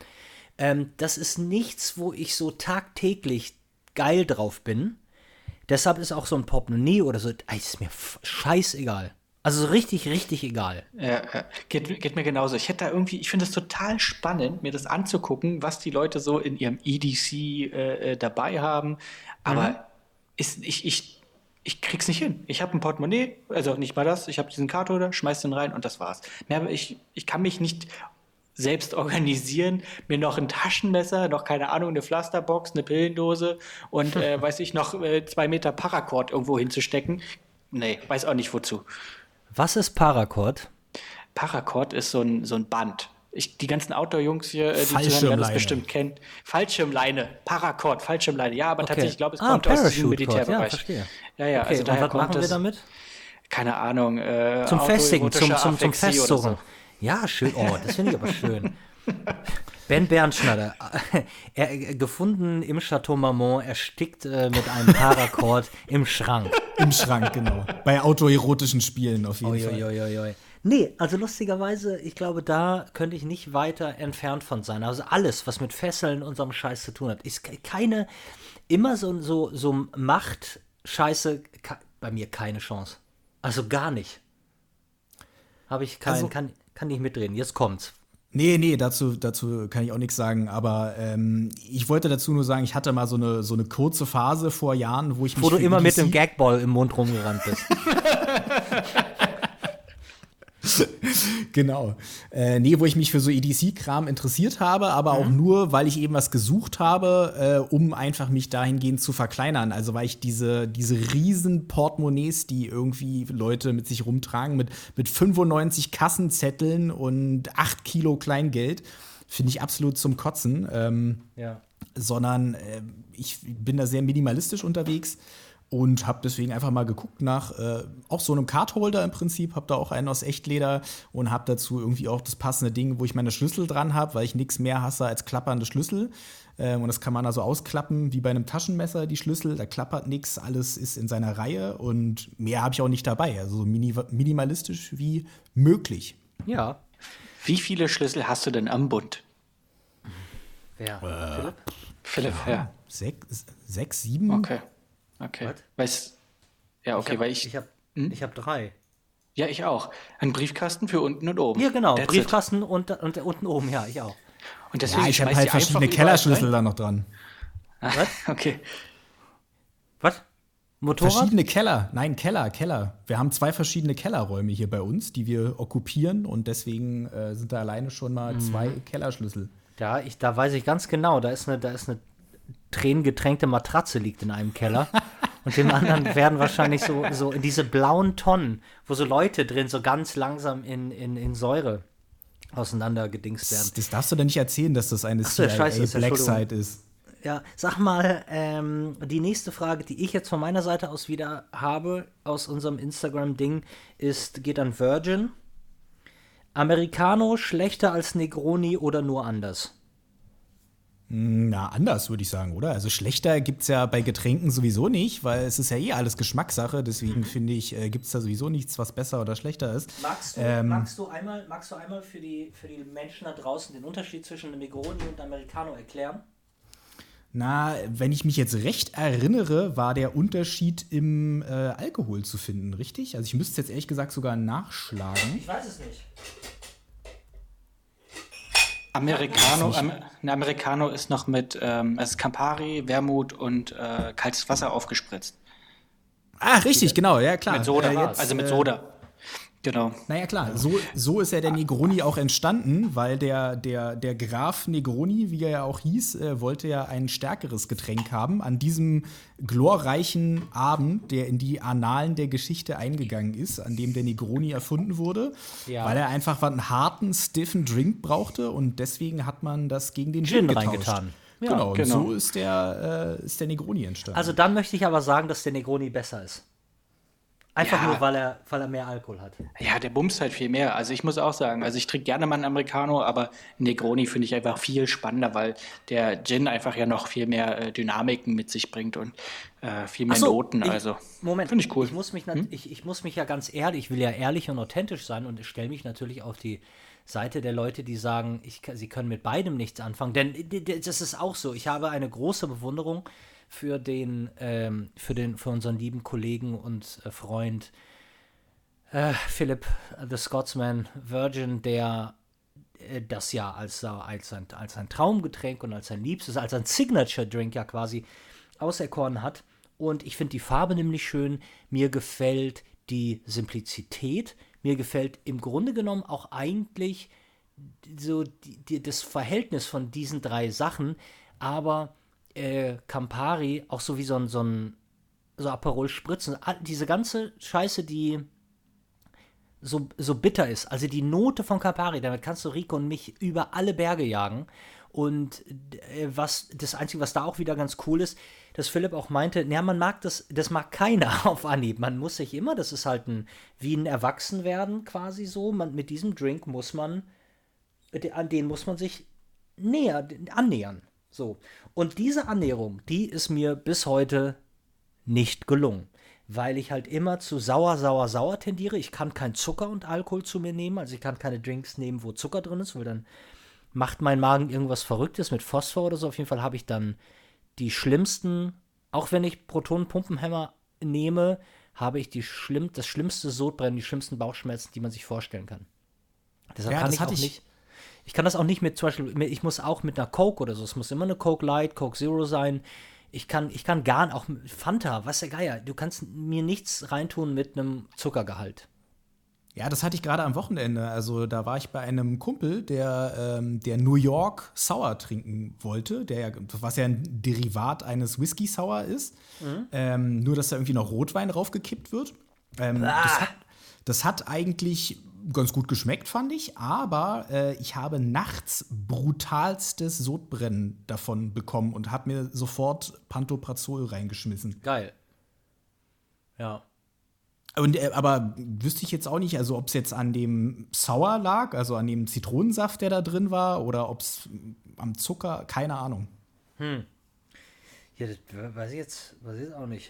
das ist nichts, wo ich so tagtäglich geil drauf bin. Deshalb ist auch so ein Portemonnaie oder so, ist mir scheißegal. Also so richtig, richtig egal. Ja, geht mir genauso. Ich finde es total spannend, mir das anzugucken, was die Leute so in ihrem EDC dabei haben. Aber ich krieg's nicht hin. Ich habe ein Portemonnaie, also nicht mal das, ich habe diesen Cardholder, schmeiß den rein und das war's. Mehr, aber ich kann mich nicht selbst organisieren, mir noch ein Taschenmesser, noch keine Ahnung, eine Pflasterbox, eine Pillendose und weiß ich noch 2 Meter Paracord irgendwo hinzustecken. Nee, weiß auch nicht wozu. Was ist Paracord? Paracord ist so ein Band. Die ganzen Outdoor-Jungs hier, die zuhören, werden das bestimmt kennen. Fallschirmleine, Paracord, Fallschirmleine. Ja, aber tatsächlich, ich glaube, es kommt aus dem Militärbereich. Ja, verstehe. Ja, okay, also daher was machen wir damit? Keine Ahnung. Zum Festigen, zum Festzurren. So. Ja, schön. Oh, das finde ich aber schön. Ben Bernschneider, gefunden im Chateau Marmont, erstickt mit einem Paracord im Schrank. Im Schrank, genau. Bei autoerotischen Spielen auf jeden Fall. Nee, also lustigerweise, ich glaube, da könnte ich nicht weiter entfernt von sein. Also alles, was mit Fesseln und so einem Scheiß zu tun hat, ist immer so Macht-Scheiße, bei mir keine Chance. Also gar nicht. Habe ich kann nicht mitreden. Jetzt kommt's. Nee, dazu kann ich auch nichts sagen, aber ich wollte dazu nur sagen, ich hatte mal so eine kurze Phase vor Jahren, wo du immer mit dem Gagball im Mund rumgerannt bist. Genau. Wo ich mich für so EDC-Kram interessiert habe, aber auch nur, weil ich eben was gesucht habe, um einfach mich dahingehend zu verkleinern. Also weil ich diese riesen Portemonnaies, die irgendwie Leute mit sich rumtragen, mit 95 Kassenzetteln und 8 Kilo Kleingeld, finde ich absolut zum Kotzen. Sondern ich bin da sehr minimalistisch unterwegs. Und habe deswegen einfach mal geguckt nach auch so einem Cardholder im Prinzip. Habe da auch einen aus Echtleder und habe dazu irgendwie auch das passende Ding, wo ich meine Schlüssel dran habe, weil ich nichts mehr hasse als klappernde Schlüssel. Und das kann man also ausklappen wie bei einem Taschenmesser, die Schlüssel. Da klappert nichts, alles ist in seiner Reihe und mehr habe ich auch nicht dabei. Also so minimalistisch wie möglich. Ja. Wie viele Schlüssel hast du denn am Bund? Wer? Philipp? Philipp, ja. 6, 7? Okay. Was? Weil ich Ich hab 3. ja, ich auch. Ein Briefkasten für unten und oben. Ja, genau. That's Briefkasten und unten oben, ja, ich auch. it. Und deswegen Ja, ich habe schmeiß halt die verschiedene einfach überall Kellerschlüssel da noch dran. rein. Okay. Was? Motorrad? Verschiedene Keller. Nein, Keller. Wir haben 2 verschiedene Kellerräume hier bei uns, die wir okkupieren und deswegen sind da alleine schon mal 2 Kellerschlüssel. Ja, da weiß ich ganz genau, da ist eine tränengetränkte Matratze liegt in einem Keller. Und dem anderen werden wahrscheinlich so in diese blauen Tonnen, wo so Leute drin so ganz langsam in Säure auseinandergedingst werden. Das darfst du denn nicht erzählen, dass das eine so, scheiße, CIA Black Site ist. Ja, sag mal, die nächste Frage, die ich jetzt von meiner Seite aus wieder habe, aus unserem Instagram-Ding, geht an Virgin. Americano schlechter als Negroni oder nur anders? Na, anders würde ich sagen, oder? Also schlechter gibt es ja bei Getränken sowieso nicht, weil es ist ja eh alles Geschmackssache. Deswegen finde ich, gibt es da sowieso nichts, was besser oder schlechter ist. Magst du einmal für die Menschen da draußen den Unterschied zwischen einem Negroni und Americano erklären? Na, wenn ich mich jetzt recht erinnere, war der Unterschied im Alkohol zu finden, richtig? Also ich müsste jetzt ehrlich gesagt sogar nachschlagen. Ich weiß es nicht. Americano ist noch mit es ist Campari, Wermut und kaltes Wasser aufgespritzt. Ah, richtig, genau, ja klar. Mit Soda, mit Soda. Genau. Naja, klar, so ist ja der Negroni auch entstanden, weil der Graf Negroni, wie er ja auch hieß, wollte ja ein stärkeres Getränk haben. An diesem glorreichen Abend, der in die Annalen der Geschichte eingegangen ist, an dem der Negroni erfunden wurde, weil er einfach einen harten, stiffen Drink brauchte und deswegen hat man das gegen den Gin reingetan. Ja, genau, und so ist der Negroni entstanden. Also dann möchte ich aber sagen, dass der Negroni besser ist. Einfach nur, weil er mehr Alkohol hat. Ja, der bumst halt viel mehr. Also ich muss auch sagen, also ich trinke gerne mal einen Americano, aber Negroni finde ich einfach viel spannender, weil der Gin einfach ja noch viel mehr Dynamiken mit sich bringt und viel mehr Noten. Moment, finde ich cool. Ich muss mich ja ganz ehrlich, ich will ja ehrlich und authentisch sein und stelle mich natürlich auf die Seite der Leute, die sagen, sie können mit beidem nichts anfangen. Denn das ist auch so. Ich habe eine große Bewunderung für unseren lieben Kollegen und Freund Philip the Scotsman Virgin, der das ja als sein Traumgetränk und als sein Liebstes, als ein Signature-Drink ja quasi auserkoren hat. Und ich finde die Farbe nämlich schön. Mir gefällt die Simplizität. Mir gefällt im Grunde genommen auch eigentlich so das Verhältnis von diesen 3 Sachen, aber Campari auch so wie so Aperol Spritzen, diese ganze Scheiße, die so bitter ist, also die Note von Campari, damit kannst du Rico und mich über alle Berge jagen. Und das Einzige, was da auch wieder ganz cool ist, dass Philipp auch meinte, man mag das mag keiner auf Anhieb. Man muss sich immer, das ist halt wie ein Erwachsenwerden quasi so, mit diesem Drink an den muss man sich annähern. So. Und diese Annäherung, die ist mir bis heute nicht gelungen, weil ich halt immer zu sauer tendiere. Ich kann keinen Zucker und Alkohol zu mir nehmen, also ich kann keine Drinks nehmen, wo Zucker drin ist, weil dann macht mein Magen irgendwas Verrücktes mit Phosphor oder so. Auf jeden Fall habe ich dann die schlimmsten, auch wenn ich Protonenpumpenhämmer nehme, habe ich das schlimmste Sodbrennen, die schlimmsten Bauchschmerzen, die man sich vorstellen kann. Deshalb kann ich auch nicht. Ich kann das auch nicht mit, zum Beispiel, ich muss auch mit einer Coke oder so, es muss immer eine Coke Light, Coke Zero sein. Ich kann gar nicht, auch Fanta, was der Geier, du kannst mir nichts reintun mit einem Zuckergehalt. Ja, das hatte ich gerade am Wochenende. Also da war ich bei einem Kumpel, der New York Sour trinken wollte, was ja ein Derivat eines Whisky Sour ist. Nur, dass da irgendwie noch Rotwein draufgekippt wird. Das hat eigentlich ganz gut geschmeckt, fand ich, aber ich habe nachts brutalstes Sodbrennen davon bekommen und habe mir sofort Pantoprazol reingeschmissen. Geil. Ja. Und, aber wüsste ich jetzt auch nicht, also ob es jetzt an dem Sour lag, also an dem Zitronensaft, der da drin war, oder ob es am Zucker, keine Ahnung. Ja, das weiß ich jetzt auch nicht.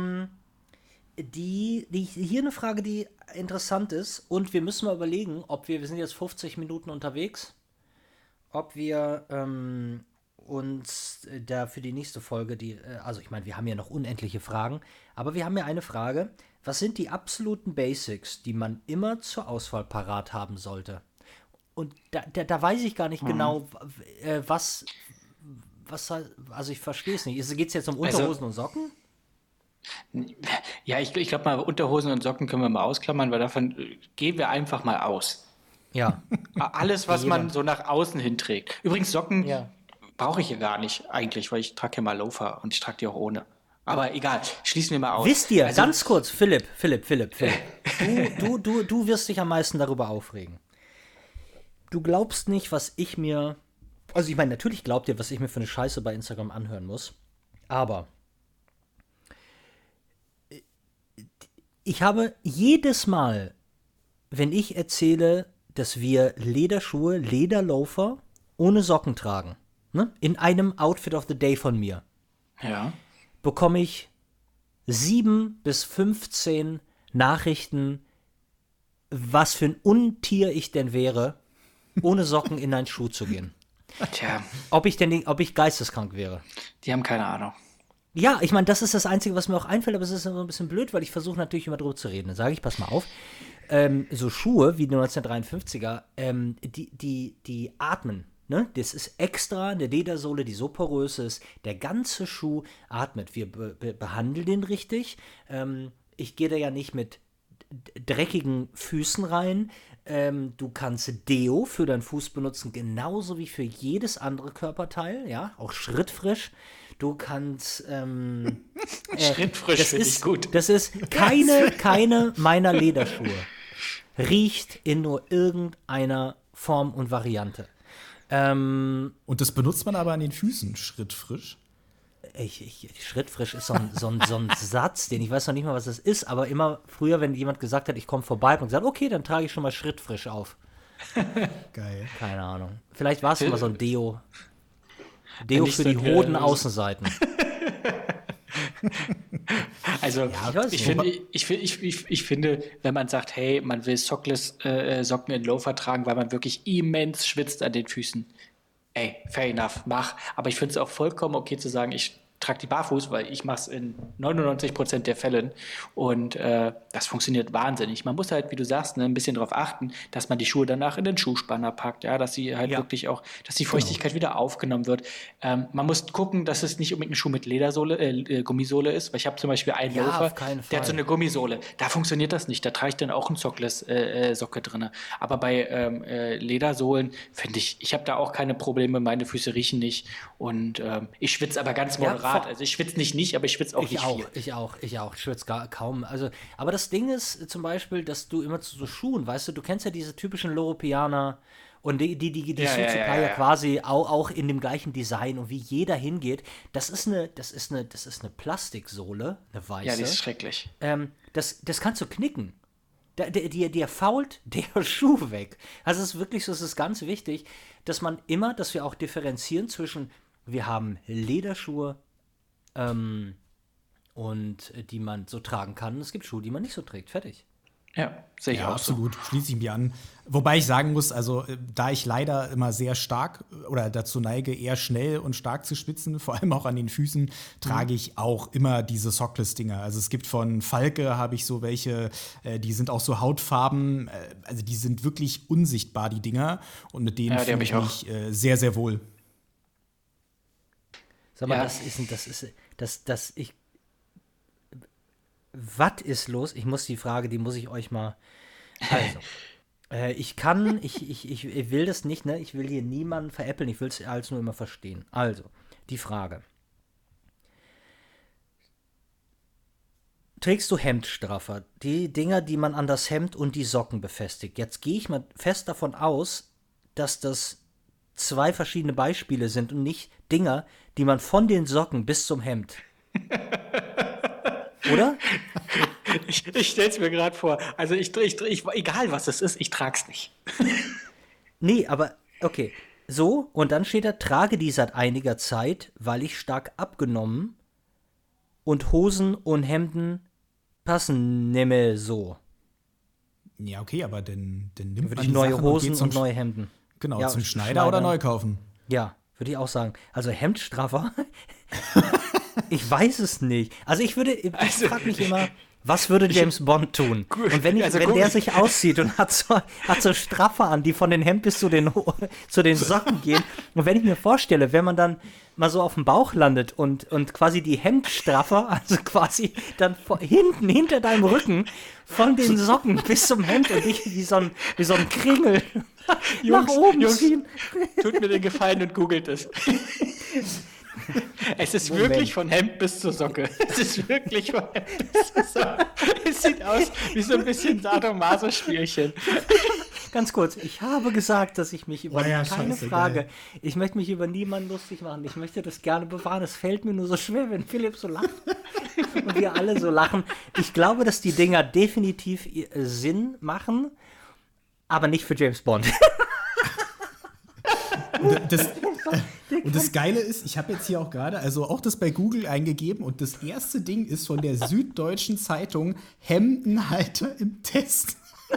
Hier eine Frage, die interessant ist, und wir müssen mal überlegen, ob wir sind jetzt 50 Minuten unterwegs, ob wir uns da für die nächste Folge, also ich meine, wir haben ja noch unendliche Fragen, aber wir haben ja eine Frage: Was sind die absoluten Basics, die man immer zur Auswahl parat haben sollte? Und da weiß ich gar nicht genau, was, also ich verstehe es nicht. Geht es jetzt um Unterhosen und Socken? Ja, ich glaube mal, Unterhosen und Socken können wir mal ausklammern, weil davon gehen wir einfach mal aus. Ja. Alles, was man so nach außen hin trägt. Übrigens, Socken Ja. brauche ich hier gar nicht eigentlich, weil ich trage ja mal Loafer und ich trage die auch ohne. Aber egal, schließen wir mal aus. Wisst ihr, Also, ganz kurz, Philipp, du wirst dich am meisten darüber aufregen. Du glaubst nicht, was ich mir, also ich meine, natürlich glaubt ihr, was ich mir für eine Scheiße bei Instagram anhören muss, aber ich habe jedes Mal, wenn ich erzähle, dass wir Lederschuhe, Lederloafer ohne Socken tragen, ne, in einem Outfit of the Day von mir, ja. bekomme ich 7 bis 15 Nachrichten, was für ein Untier ich denn wäre, ohne Socken in einen Schuh zu gehen. Tja, Ob ich geisteskrank wäre. die haben keine Ahnung. Ja, ich meine, das ist das Einzige, was mir auch einfällt, aber es ist immer ein bisschen blöd, weil ich versuche natürlich immer drüber zu reden. Dann sage ich, pass mal auf, so Schuhe wie die 1953er, die atmen. Ne? Das ist extra eine Ledersohle, die so porös ist. Der ganze Schuh atmet. Wir behandeln den richtig. Ich gehe da ja nicht mit dreckigen Füßen rein. Du kannst Deo für deinen Fuß benutzen, genauso wie für jedes andere Körperteil. Ja, auch schrittfrisch. Du kannst Schrittfrisch finde ich gut. Das ist keine meiner Lederschuhe riecht in nur irgendeiner Form und Variante. Und das benutzt man aber an den Füßen, schrittfrisch. Schrittfrisch ist so ein Satz, den ich weiß noch nicht mal, was das ist, aber immer früher, wenn jemand gesagt hat, ich komme vorbei, hat man gesagt, okay, dann trage ich schon mal schrittfrisch auf. Geil. Keine Ahnung. Vielleicht war es immer so ein Deo. Wenn ich für so die ein- hohen Außenseiten. Also weiß ich finde, wenn man sagt, hey, man will Sockless Socken in Loafer tragen, weil man wirklich immens schwitzt an den Füßen. Ey, fair enough, mach. Aber ich finde es auch vollkommen okay zu sagen, ich trage die barfuß, weil ich mache es in 99% der Fällen und das funktioniert wahnsinnig. Man muss halt, wie du sagst, ein bisschen darauf achten, dass man die Schuhe danach in den Schuhspanner packt, ja, dass sie halt wirklich auch, dass die Feuchtigkeit wieder aufgenommen wird. Man muss gucken, dass es nicht unbedingt ein Schuh mit Ledersohle, Gummisohle ist, weil ich habe zum Beispiel einen Ja, Loafer, auf keinen der hat so Fall. eine Gummisohle. Da funktioniert das nicht. Da trage ich dann auch ein Sockless Socke drin. Aber bei Ledersohlen finde ich habe da auch keine Probleme. Meine Füße riechen nicht und ich schwitze aber ganz moderat. Also ich schwitze nicht, aber ich schwitze auch nicht viel. Ich auch. Ich schwitze kaum. Also, aber das Ding ist zum Beispiel, dass du immer zu so Schuhen, weißt du kennst ja diese typischen Loropianer und die Ja, Suit ja, Supply ja. quasi auch in dem gleichen Design und wie jeder hingeht. Das ist eine Plastiksohle, eine weiße. Ja, die ist schrecklich. Das kannst du knicken. Dir fault der Schuh weg. Also es ist wirklich so, es ist ganz wichtig, dass wir auch differenzieren zwischen, wir haben Lederschuhe und die man so tragen kann. Es gibt Schuhe, die man nicht so trägt. Fertig. Ja, sehe ich Ja, auch so. absolut. Schließe ich mir an. Wobei ich sagen muss, also da ich leider immer sehr stark oder dazu neige, eher schnell und stark zu schwitzen, vor allem auch an den Füßen, trage ich auch immer diese Sockless-Dinger. Also es gibt von Falke, habe ich so welche, die sind auch so Hautfarben, also die sind wirklich unsichtbar, die Dinger. Und mit denen Ja, die fühle hab ich ich auch. mich sehr, sehr wohl. Sag mal, Ja. Was ist los? Die muss ich euch mal. Also, ich will das nicht, ne? Ich will hier niemanden veräppeln, ich will es alles nur immer verstehen. Also, die Frage. Trägst du Hemdstraffer? Die Dinger, die man an das Hemd und die Socken befestigt. Jetzt gehe ich mal fest davon aus, dass das 2 verschiedene Beispiele sind und nicht Dinger, die man von den Socken bis zum Hemd. Oder? Ich stell's mir gerade vor. Also egal was es ist, ich trag's nicht. Nee, aber okay. So, und dann steht da, trage die seit einiger Zeit, weil ich stark abgenommen und Hosen und Hemden passen nicht mehr so. Ja, okay, aber dann nimmt Würde man ich die neue Sachen Hosen geht und neue Hemden. Genau, Ja, zum Schneider oder neu kaufen. Ja, würde ich auch sagen. Also Hemdstraffer? Ich weiß es nicht. Also ich frage mich immer, was würde James Bond tun? Und wenn der sich auszieht und hat so Straffer an, die von den Hemd bis zu den Socken gehen. Und wenn ich mir vorstelle, wenn man dann mal so auf dem Bauch landet und quasi die Hemdstraffer, also quasi dann hinten hinter deinem Rücken von den Socken bis zum Hemd und dich wie so ein Kringel nach oben ziehen. Tut mir den Gefallen und googelt es. Es ist wirklich von Hemd bis zur Socke. Es ist wirklich von Hemd bis zur Socke. Es sieht aus wie so ein bisschen Sadomaso-Spielchen. Ganz kurz, ich habe gesagt, dass ich mich über keine scheiße, Frage, geil. ich möchte mich über niemanden lustig machen. Ich möchte das gerne bewahren. Es fällt mir nur so schwer, wenn Philipp so lacht und wir alle so lachen. Ich glaube, dass die Dinger definitiv Sinn machen, aber nicht für James Bond. Und das Geile ist, ich habe jetzt hier auch gerade, also auch das bei Google eingegeben und das erste Ding ist von der Süddeutschen Zeitung Hemdenhalter im Test.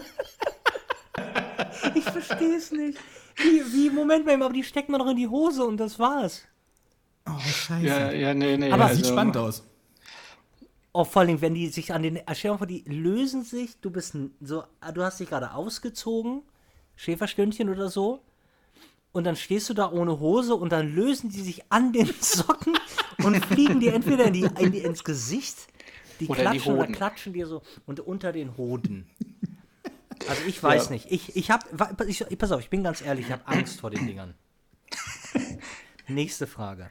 Ich verstehe es nicht. Moment mal, aber die steckt man doch in die Hose und das war's. Oh, scheiße. Ja, nee. Aber Sieht spannend aus. Oh, vor allem, wenn die sich stell dir mal vor, die lösen sich, du hast dich gerade ausgezogen, Schäferstündchen oder so, und dann stehst du da ohne Hose und dann lösen die sich an den Socken und fliegen dir entweder ins Gesicht, die oder klatschen die oder Hoden. klatschen dir so und unter den Hoden. Also ich weiß nicht. Pass auf, ich bin ganz ehrlich, ich habe Angst vor den Dingern. Nächste Frage.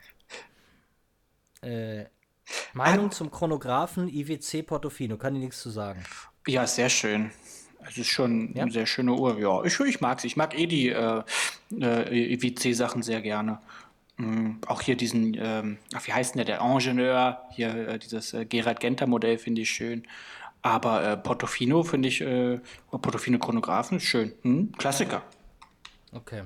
Meinung zum Chronographen IWC Portofino, kann ich nichts zu sagen. Ja, sehr schön. Es ist schon Ja? eine sehr schöne Uhr. Ja, ich mag's. Ich mag die IWC-Sachen sehr gerne. Auch hier diesen, wie heißt denn der Ingenieur, hier dieses Gerhard Genter-Modell finde ich schön. Aber Portofino finde ich, Portofino Chronographen ist schön. Klassiker. Okay.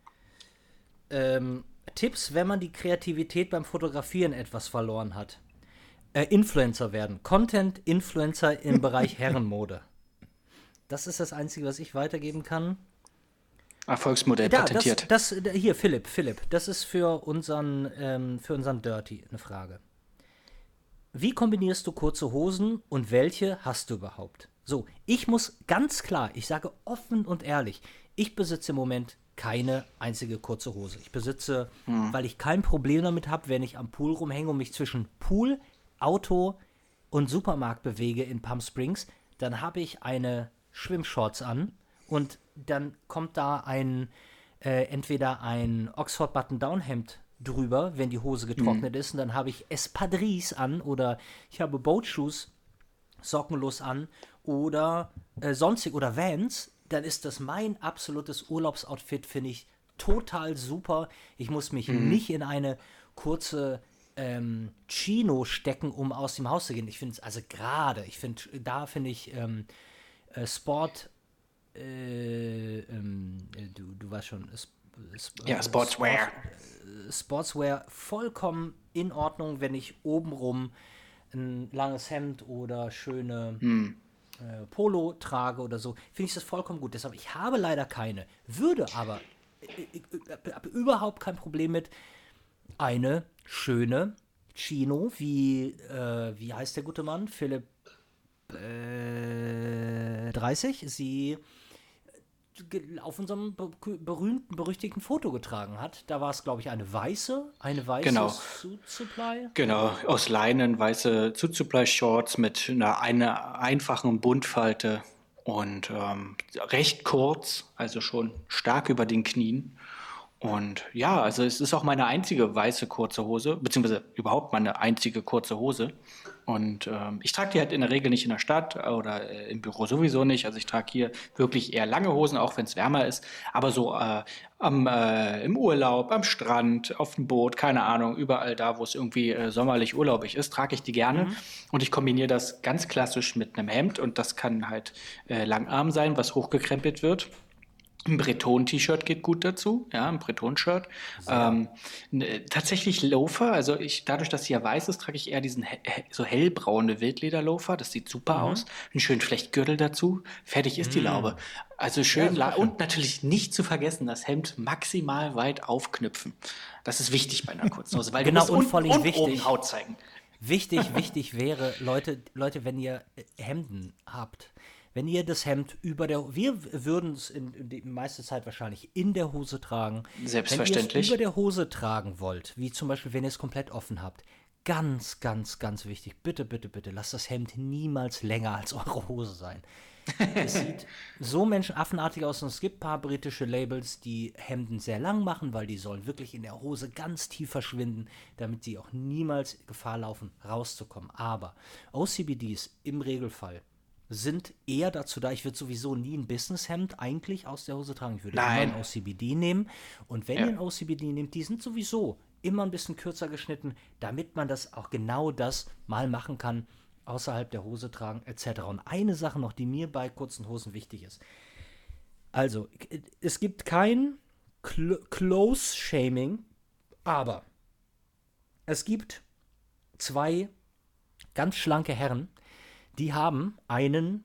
Tipps, wenn man die Kreativität beim Fotografieren etwas verloren hat. Influencer werden. Content-Influencer im Bereich Herrenmode. Das ist das Einzige, was ich weitergeben kann. Erfolgsmodell Ja, patentiert. Hier, Philipp, das ist für unseren Dirty eine Frage. Wie kombinierst du kurze Hosen und welche hast du überhaupt? So, ich muss ganz klar, ich sage offen und ehrlich, ich besitze im Moment keine einzige kurze Hose. Ich besitze, weil ich kein Problem damit habe, wenn ich am Pool rumhänge und mich zwischen Pool, Auto und Supermarkt bewege in Palm Springs, dann habe ich eine Schwimmshorts an und dann kommt da entweder ein Oxford Button-Down-Hemd drüber, wenn die Hose getrocknet ist, und dann habe ich Espadrilles an oder ich habe Boatshoes sockenlos an oder sonstig oder Vans, dann ist das mein absolutes Urlaubsoutfit, finde ich total super. Ich muss mich nicht in eine kurze Chino stecken, um aus dem Haus zu gehen. Ich finde es also gerade, da finde ich Sport, du weißt schon, Sportswear. Sportswear vollkommen in Ordnung, wenn ich obenrum ein langes Hemd oder schöne Polo trage oder so, finde ich das vollkommen gut. Deshalb, ich habe leider keine, würde aber habe überhaupt kein Problem mit eine schöne Chino, wie heißt der gute Mann? Philipp 30, sie auf unserem berühmten, berüchtigten Foto getragen hat. Da war es, glaube ich, eine weiße Genau. Suit Supply. Genau, aus Leinen, weiße Suit-Supply-Shorts mit einer einfachen Buntfalte und recht kurz, also schon stark über den Knien. Und ja, also es ist auch meine einzige weiße kurze Hose, beziehungsweise überhaupt meine einzige kurze Hose. Und ich trage die halt in der Regel nicht in der Stadt oder im Büro sowieso nicht. Also ich trage hier wirklich eher lange Hosen, auch wenn es wärmer ist. Aber so im Urlaub, am Strand, auf dem Boot, keine Ahnung, überall da, wo es irgendwie sommerlich urlaubig ist, trage ich die gerne. Und ich kombiniere das ganz klassisch mit einem Hemd. Und das kann halt Langarm sein, was hochgekrempelt wird. Ein Breton-T-Shirt geht gut dazu, ja, ein Breton-Shirt. Tatsächlich Loafer, also dadurch, dass hier weiß ist, trage ich eher diesen so hellbraune Wildleder-Loafer, das sieht super aus. Einen schönen Flechtgürtel dazu, fertig ist die Laube. Also schön, und natürlich nicht zu vergessen, das Hemd maximal weit aufknüpfen. Das ist wichtig bei einer kurzen Hose, weil Genau, du und musst vor allem wichtig. oben Haut zeigen. Wichtig wäre, Leute, wenn ihr Hemden habt, wenn ihr das Hemd wir würden es in die meiste Zeit wahrscheinlich in der Hose tragen. Selbstverständlich. Wenn ihr es über der Hose tragen wollt, wie zum Beispiel, wenn ihr es komplett offen habt, ganz, ganz, ganz wichtig, bitte, bitte, bitte, lasst das Hemd niemals länger als eure Hose sein. Es sieht so menschenaffenartig aus und es gibt ein paar britische Labels, die Hemden sehr lang machen, weil die sollen wirklich in der Hose ganz tief verschwinden, damit sie auch niemals Gefahr laufen, rauszukommen. Aber OCBDs im Regelfall sind eher dazu da, ich würde sowieso nie ein Businesshemd eigentlich aus der Hose tragen. Ich würde immer ein OCBD nehmen. Und wenn ihr ein OCBD nehmt, die sind sowieso immer ein bisschen kürzer geschnitten, damit man das auch genau das mal machen kann, außerhalb der Hose tragen etc. Und eine Sache noch, die mir bei kurzen Hosen wichtig ist. Also, es gibt kein Close-Shaming, aber es gibt 2 ganz schlanke Herren, die haben ein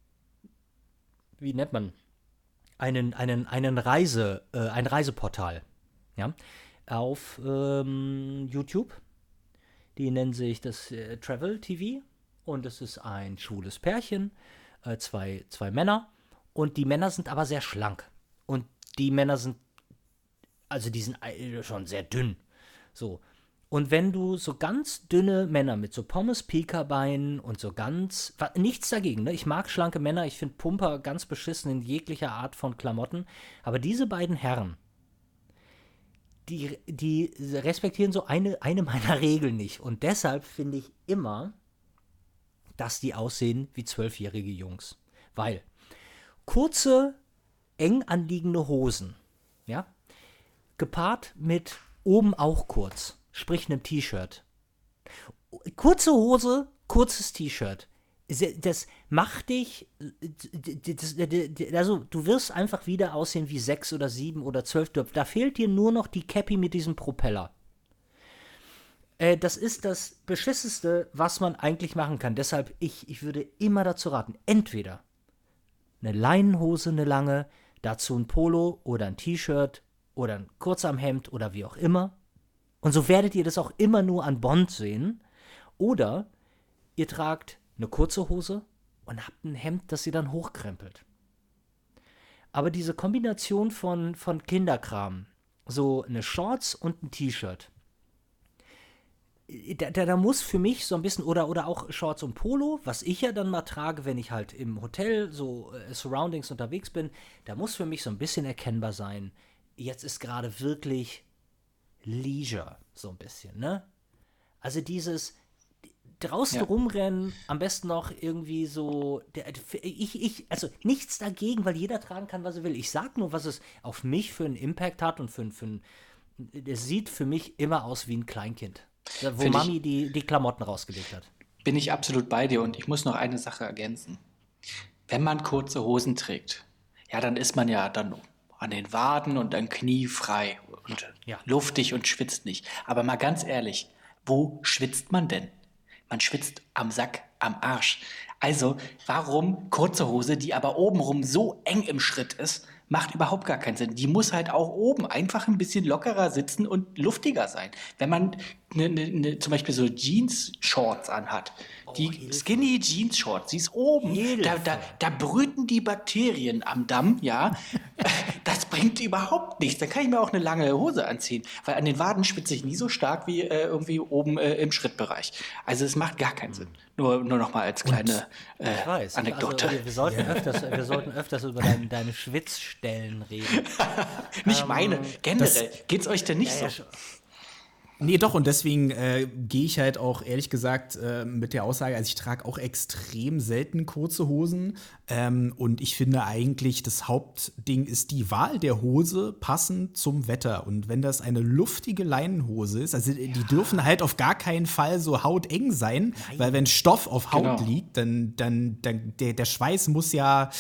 Reiseportal, ja, auf YouTube. Die nennen sich das Travel TV und es ist ein schwules Pärchen, zwei Männer und die Männer sind aber sehr schlank und die Männer sind, also die sind schon sehr dünn, so. Und wenn du so ganz dünne Männer mit so Pommes-Pika-Beinen und so ganz, nichts dagegen, ne? Ich mag schlanke Männer, ich finde Pumper ganz beschissen in jeglicher Art von Klamotten, aber diese beiden Herren, die respektieren so eine meiner Regeln nicht. Und deshalb finde ich immer, dass die aussehen wie 12-jährige Jungs. Weil kurze, eng anliegende Hosen, ja, gepaart mit oben auch kurz, sprich einem T-Shirt. Kurze Hose, kurzes T-Shirt. Das macht dich, also du wirst einfach wieder aussehen wie 6 oder 7 oder 12. Da fehlt dir nur noch die Cappy mit diesem Propeller. Das ist das Beschisseste, was man eigentlich machen kann. Deshalb, ich würde immer dazu raten, entweder eine Leinenhose, eine lange, dazu ein Polo oder ein T-Shirt oder ein Kurzarmhemd oder wie auch immer. Und so werdet ihr das auch immer nur an Bond sehen. Oder ihr tragt eine kurze Hose und habt ein Hemd, das ihr dann hochkrempelt. Aber diese Kombination von Kinderkram, so eine Shorts und ein T-Shirt, da muss für mich so ein bisschen, oder auch Shorts und Polo, was ich ja dann mal trage, wenn ich halt im Hotel so Surroundings unterwegs bin, da muss für mich so ein bisschen erkennbar sein, jetzt ist gerade wirklich Leisure, so ein bisschen, ne? Also dieses draußen rumrennen, am besten noch irgendwie so, also nichts dagegen, weil jeder tragen kann, was er will. Ich sag nur, was es auf mich für einen Impact hat und es sieht für mich immer aus wie ein Kleinkind, wo Mami die Klamotten rausgelegt hat. Bin ich absolut bei dir und ich muss noch eine Sache ergänzen. Wenn man kurze Hosen trägt, ja, dann ist man ja dann an den Waden und am Knie frei und luftig und schwitzt nicht. Aber mal ganz ehrlich, wo schwitzt man denn? Man schwitzt am Sack, am Arsch. Also, warum kurze Hose, die aber obenrum so eng im Schritt ist, macht überhaupt gar keinen Sinn. Die muss halt auch oben einfach ein bisschen lockerer sitzen und luftiger sein. Wenn man zum Beispiel so Jeans-Shorts anhat, die Skinny Jeans-Shorts, die ist oben, da brüten die Bakterien am Damm, ja. Das bringt überhaupt nichts. Dann kann ich mir auch eine lange Hose anziehen, weil an den Waden schwitze ich nie so stark wie irgendwie oben im Schrittbereich. Also es macht gar keinen Sinn. Nur noch mal als kleine Anekdote. Also, wir sollten öfters über deine Schwitzstellen reden. Nicht meine, generell. Geht's euch denn nicht so? Nee, doch, und deswegen gehe ich halt auch, ehrlich gesagt, mit der Aussage, also ich trage auch extrem selten kurze Hosen und ich finde eigentlich, das Hauptding ist die Wahl der Hose passend zum Wetter. Und wenn das eine luftige Leinenhose ist, also die dürfen halt auf gar keinen Fall so hauteng sein, weil wenn Stoff auf Haut liegt, dann der Schweiß muss ja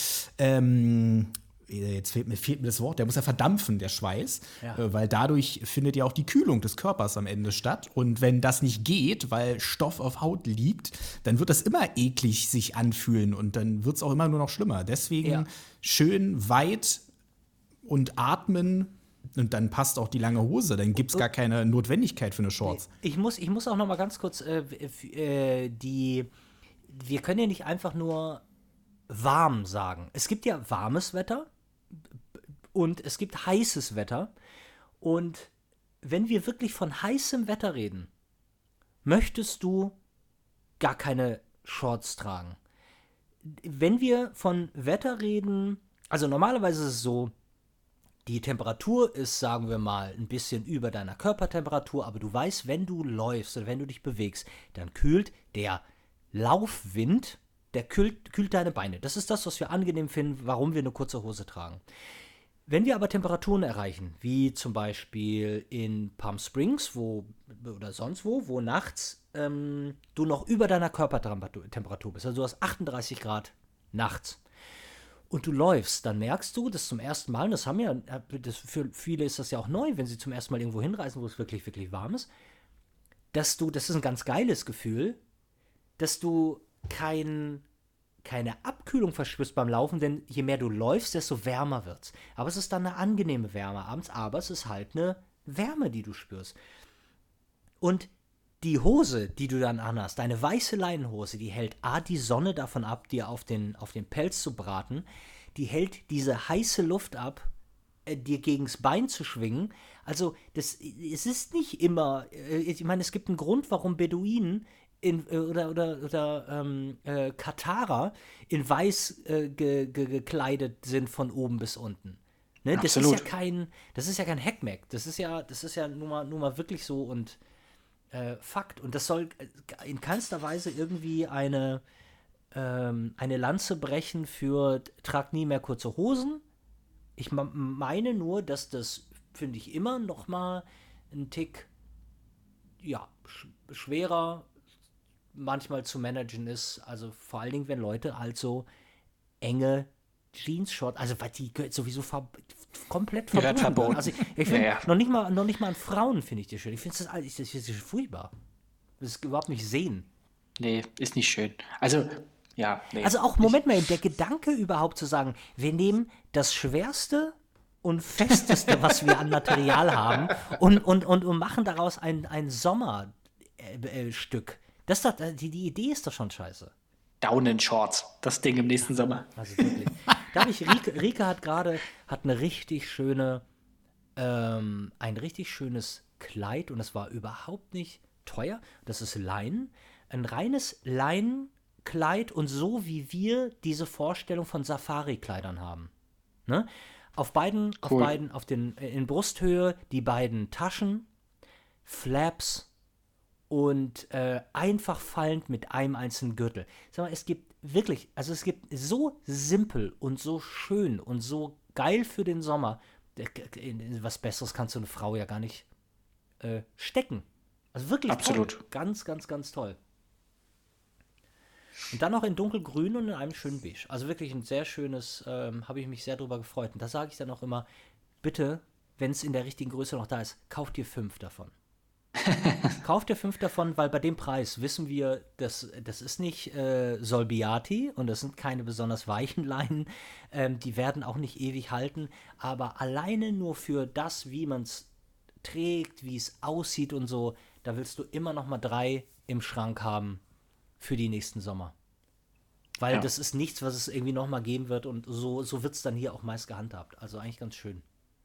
jetzt fehlt mir das Wort, der muss ja verdampfen, der Schweiß, weil dadurch findet ja auch die Kühlung des Körpers am Ende statt. Und wenn das nicht geht, weil Stoff auf Haut liegt, dann wird das immer eklig sich anfühlen und dann wird es auch immer nur noch schlimmer. Deswegen schön weit und atmen und dann passt auch die lange Hose. Dann gibt es gar keine Notwendigkeit für eine Shorts. Ich muss auch noch mal ganz kurz wir können ja nicht einfach nur warm sagen. Es gibt ja warmes Wetter und es gibt heißes Wetter. Und wenn wir wirklich von heißem Wetter reden, möchtest du gar keine Shorts tragen. Wenn wir von Wetter reden, also normalerweise ist es so, die Temperatur ist, sagen wir mal, ein bisschen über deiner Körpertemperatur, aber du weißt, wenn du läufst oder wenn du dich bewegst, dann kühlt der Laufwind, der kühlt deine Beine. Das ist das, was wir angenehm finden, warum wir eine kurze Hose tragen. Wenn wir aber Temperaturen erreichen, wie zum Beispiel in Palm Springs oder sonst wo nachts du noch über deiner Körpertemperatur bist, also du hast 38 Grad nachts und du läufst, dann merkst du, das zum ersten Mal, und für viele ist das ja auch neu, wenn sie zum ersten Mal irgendwo hinreisen, wo es wirklich, wirklich warm ist, das ist ein ganz geiles Gefühl, dass du keine Abkühlung verspürst beim Laufen, denn je mehr du läufst, desto wärmer wird's. Aber es ist dann eine angenehme Wärme abends, aber es ist halt eine Wärme, die du spürst. Und die Hose, die du dann anhast, deine weiße Leinenhose, die hält die Sonne davon ab, dir auf den Pelz zu braten, die hält diese heiße Luft ab, dir gegens Bein zu schwingen. Also es ist nicht immer, ich meine, es gibt einen Grund, warum Beduinen oder Katarer in weiß gekleidet sind von oben bis unten. Ne? Das ist ja kein Hackmack. Das ist ja nur mal wirklich so und Fakt. Und das soll in keinster Weise irgendwie eine Lanze brechen für trag nie mehr kurze Hosen. Ich meine nur, dass das, finde ich, immer noch mal ein Tick schwerer manchmal zu managen ist, also vor allen Dingen, wenn Leute halt so enge Jeans-Shorts, also weil die sowieso komplett verboten. Also ich finde, noch nicht mal an Frauen finde ich die schön. Ich finde das furchtbar. Das ist überhaupt nicht sehen. Nee, ist nicht schön. Also, nee. Also auch, Moment mal, der Gedanke überhaupt zu sagen, wir nehmen das Schwerste und Festeste, was wir an Material haben und machen daraus ein Sommerstück. Die Idee ist doch schon scheiße. Daunenshorts, das Ding im nächsten Sommer. Also wirklich. Rike hat eine richtig schöne, ein richtig schönes Kleid und das war überhaupt nicht teuer. Das ist Leinen. Ein reines Leinenkleid und so wie wir diese Vorstellung von Safari-Kleidern haben. Ne? In Brusthöhe die beiden Taschen, Flaps, und einfach fallend mit einem einzelnen Gürtel. Sag mal, es gibt so simpel und so schön und so geil für den Sommer. Was Besseres kannst du eine Frau ja gar nicht stecken. Also wirklich absolut toll. Ganz, ganz, ganz toll. Und dann noch in dunkelgrün und in einem schönen Beige. Also wirklich ein sehr schönes, habe ich mich sehr drüber gefreut. Und da sage ich dann auch immer, bitte, wenn es in der richtigen Größe noch da ist, kauft dir 5 davon. Kauft ihr 5 davon, weil bei dem Preis wissen wir, das ist nicht Solbiati und das sind keine besonders weichen Leinen. Die werden auch nicht ewig halten, aber alleine nur für das, wie man es trägt, wie es aussieht und so, da willst du immer noch mal 3 im Schrank haben für die nächsten Sommer. Weil das ist nichts, was es irgendwie noch mal geben wird und so wird es dann hier auch meist gehandhabt. Also eigentlich ganz schön.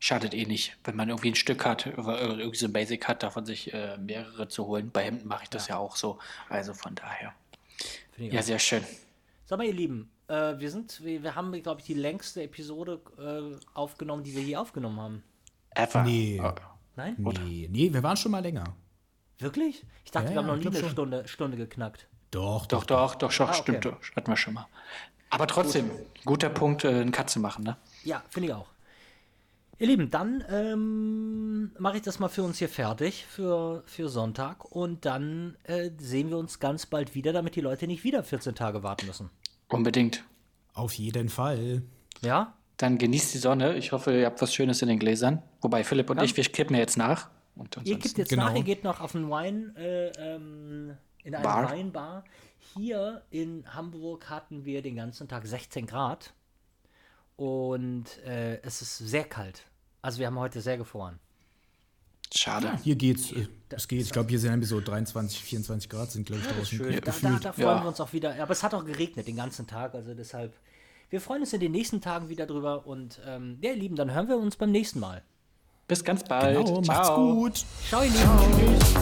Schadet eh nicht, wenn man irgendwie ein Stück hat, oder irgendwie so ein Basic hat, davon sich mehrere zu holen. Bei Hemden mache ich das ja auch so. Also von daher. Ja, sehr schön. Sag mal, ihr Lieben, wir haben, glaube ich, die längste Episode aufgenommen, die wir je aufgenommen haben. Ever. Nee. Nein? Nee, wir waren schon mal länger. Wirklich? Ich dachte, wir haben noch nie glaub eine Stunde geknackt. Doch. Doch, okay. stimmt. Hatten wir schon mal. Aber trotzdem, guter Punkt, einen Cut zu machen, ne? Ja, finde ich auch. Ihr Lieben, dann mache ich das mal für uns hier fertig für Sonntag und dann sehen wir uns ganz bald wieder, damit die Leute nicht wieder 14 Tage warten müssen. Unbedingt. Auf jeden Fall. Ja? Dann genießt die Sonne. Ich hoffe, ihr habt was Schönes in den Gläsern. Wobei Philipp und ich, wir kippen jetzt nach. Und Ihr kippt jetzt nach, ihr geht noch auf einen Wein, in eine Weinbar. Hier in Hamburg hatten wir den ganzen Tag 16 Grad. Und es ist sehr kalt. Also wir haben heute sehr gefroren. Schade. Hier geht's. Es geht. Ich glaube, hier sind irgendwie so 23, 24 Grad sind, glaube ich, draußen. Schön. Da freuen wir uns auch wieder. Aber es hat auch geregnet den ganzen Tag. Also deshalb, wir freuen uns in den nächsten Tagen wieder drüber. Und ja, ihr Lieben, dann hören wir uns beim nächsten Mal. Bis ganz bald. Genau, Ciao. macht's gut. Ciao, ihr Lieben. Tschüss.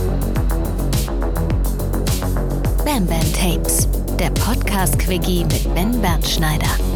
Bam Bam Tapes, der Podcast-Quickie mit Ben Bernschneider.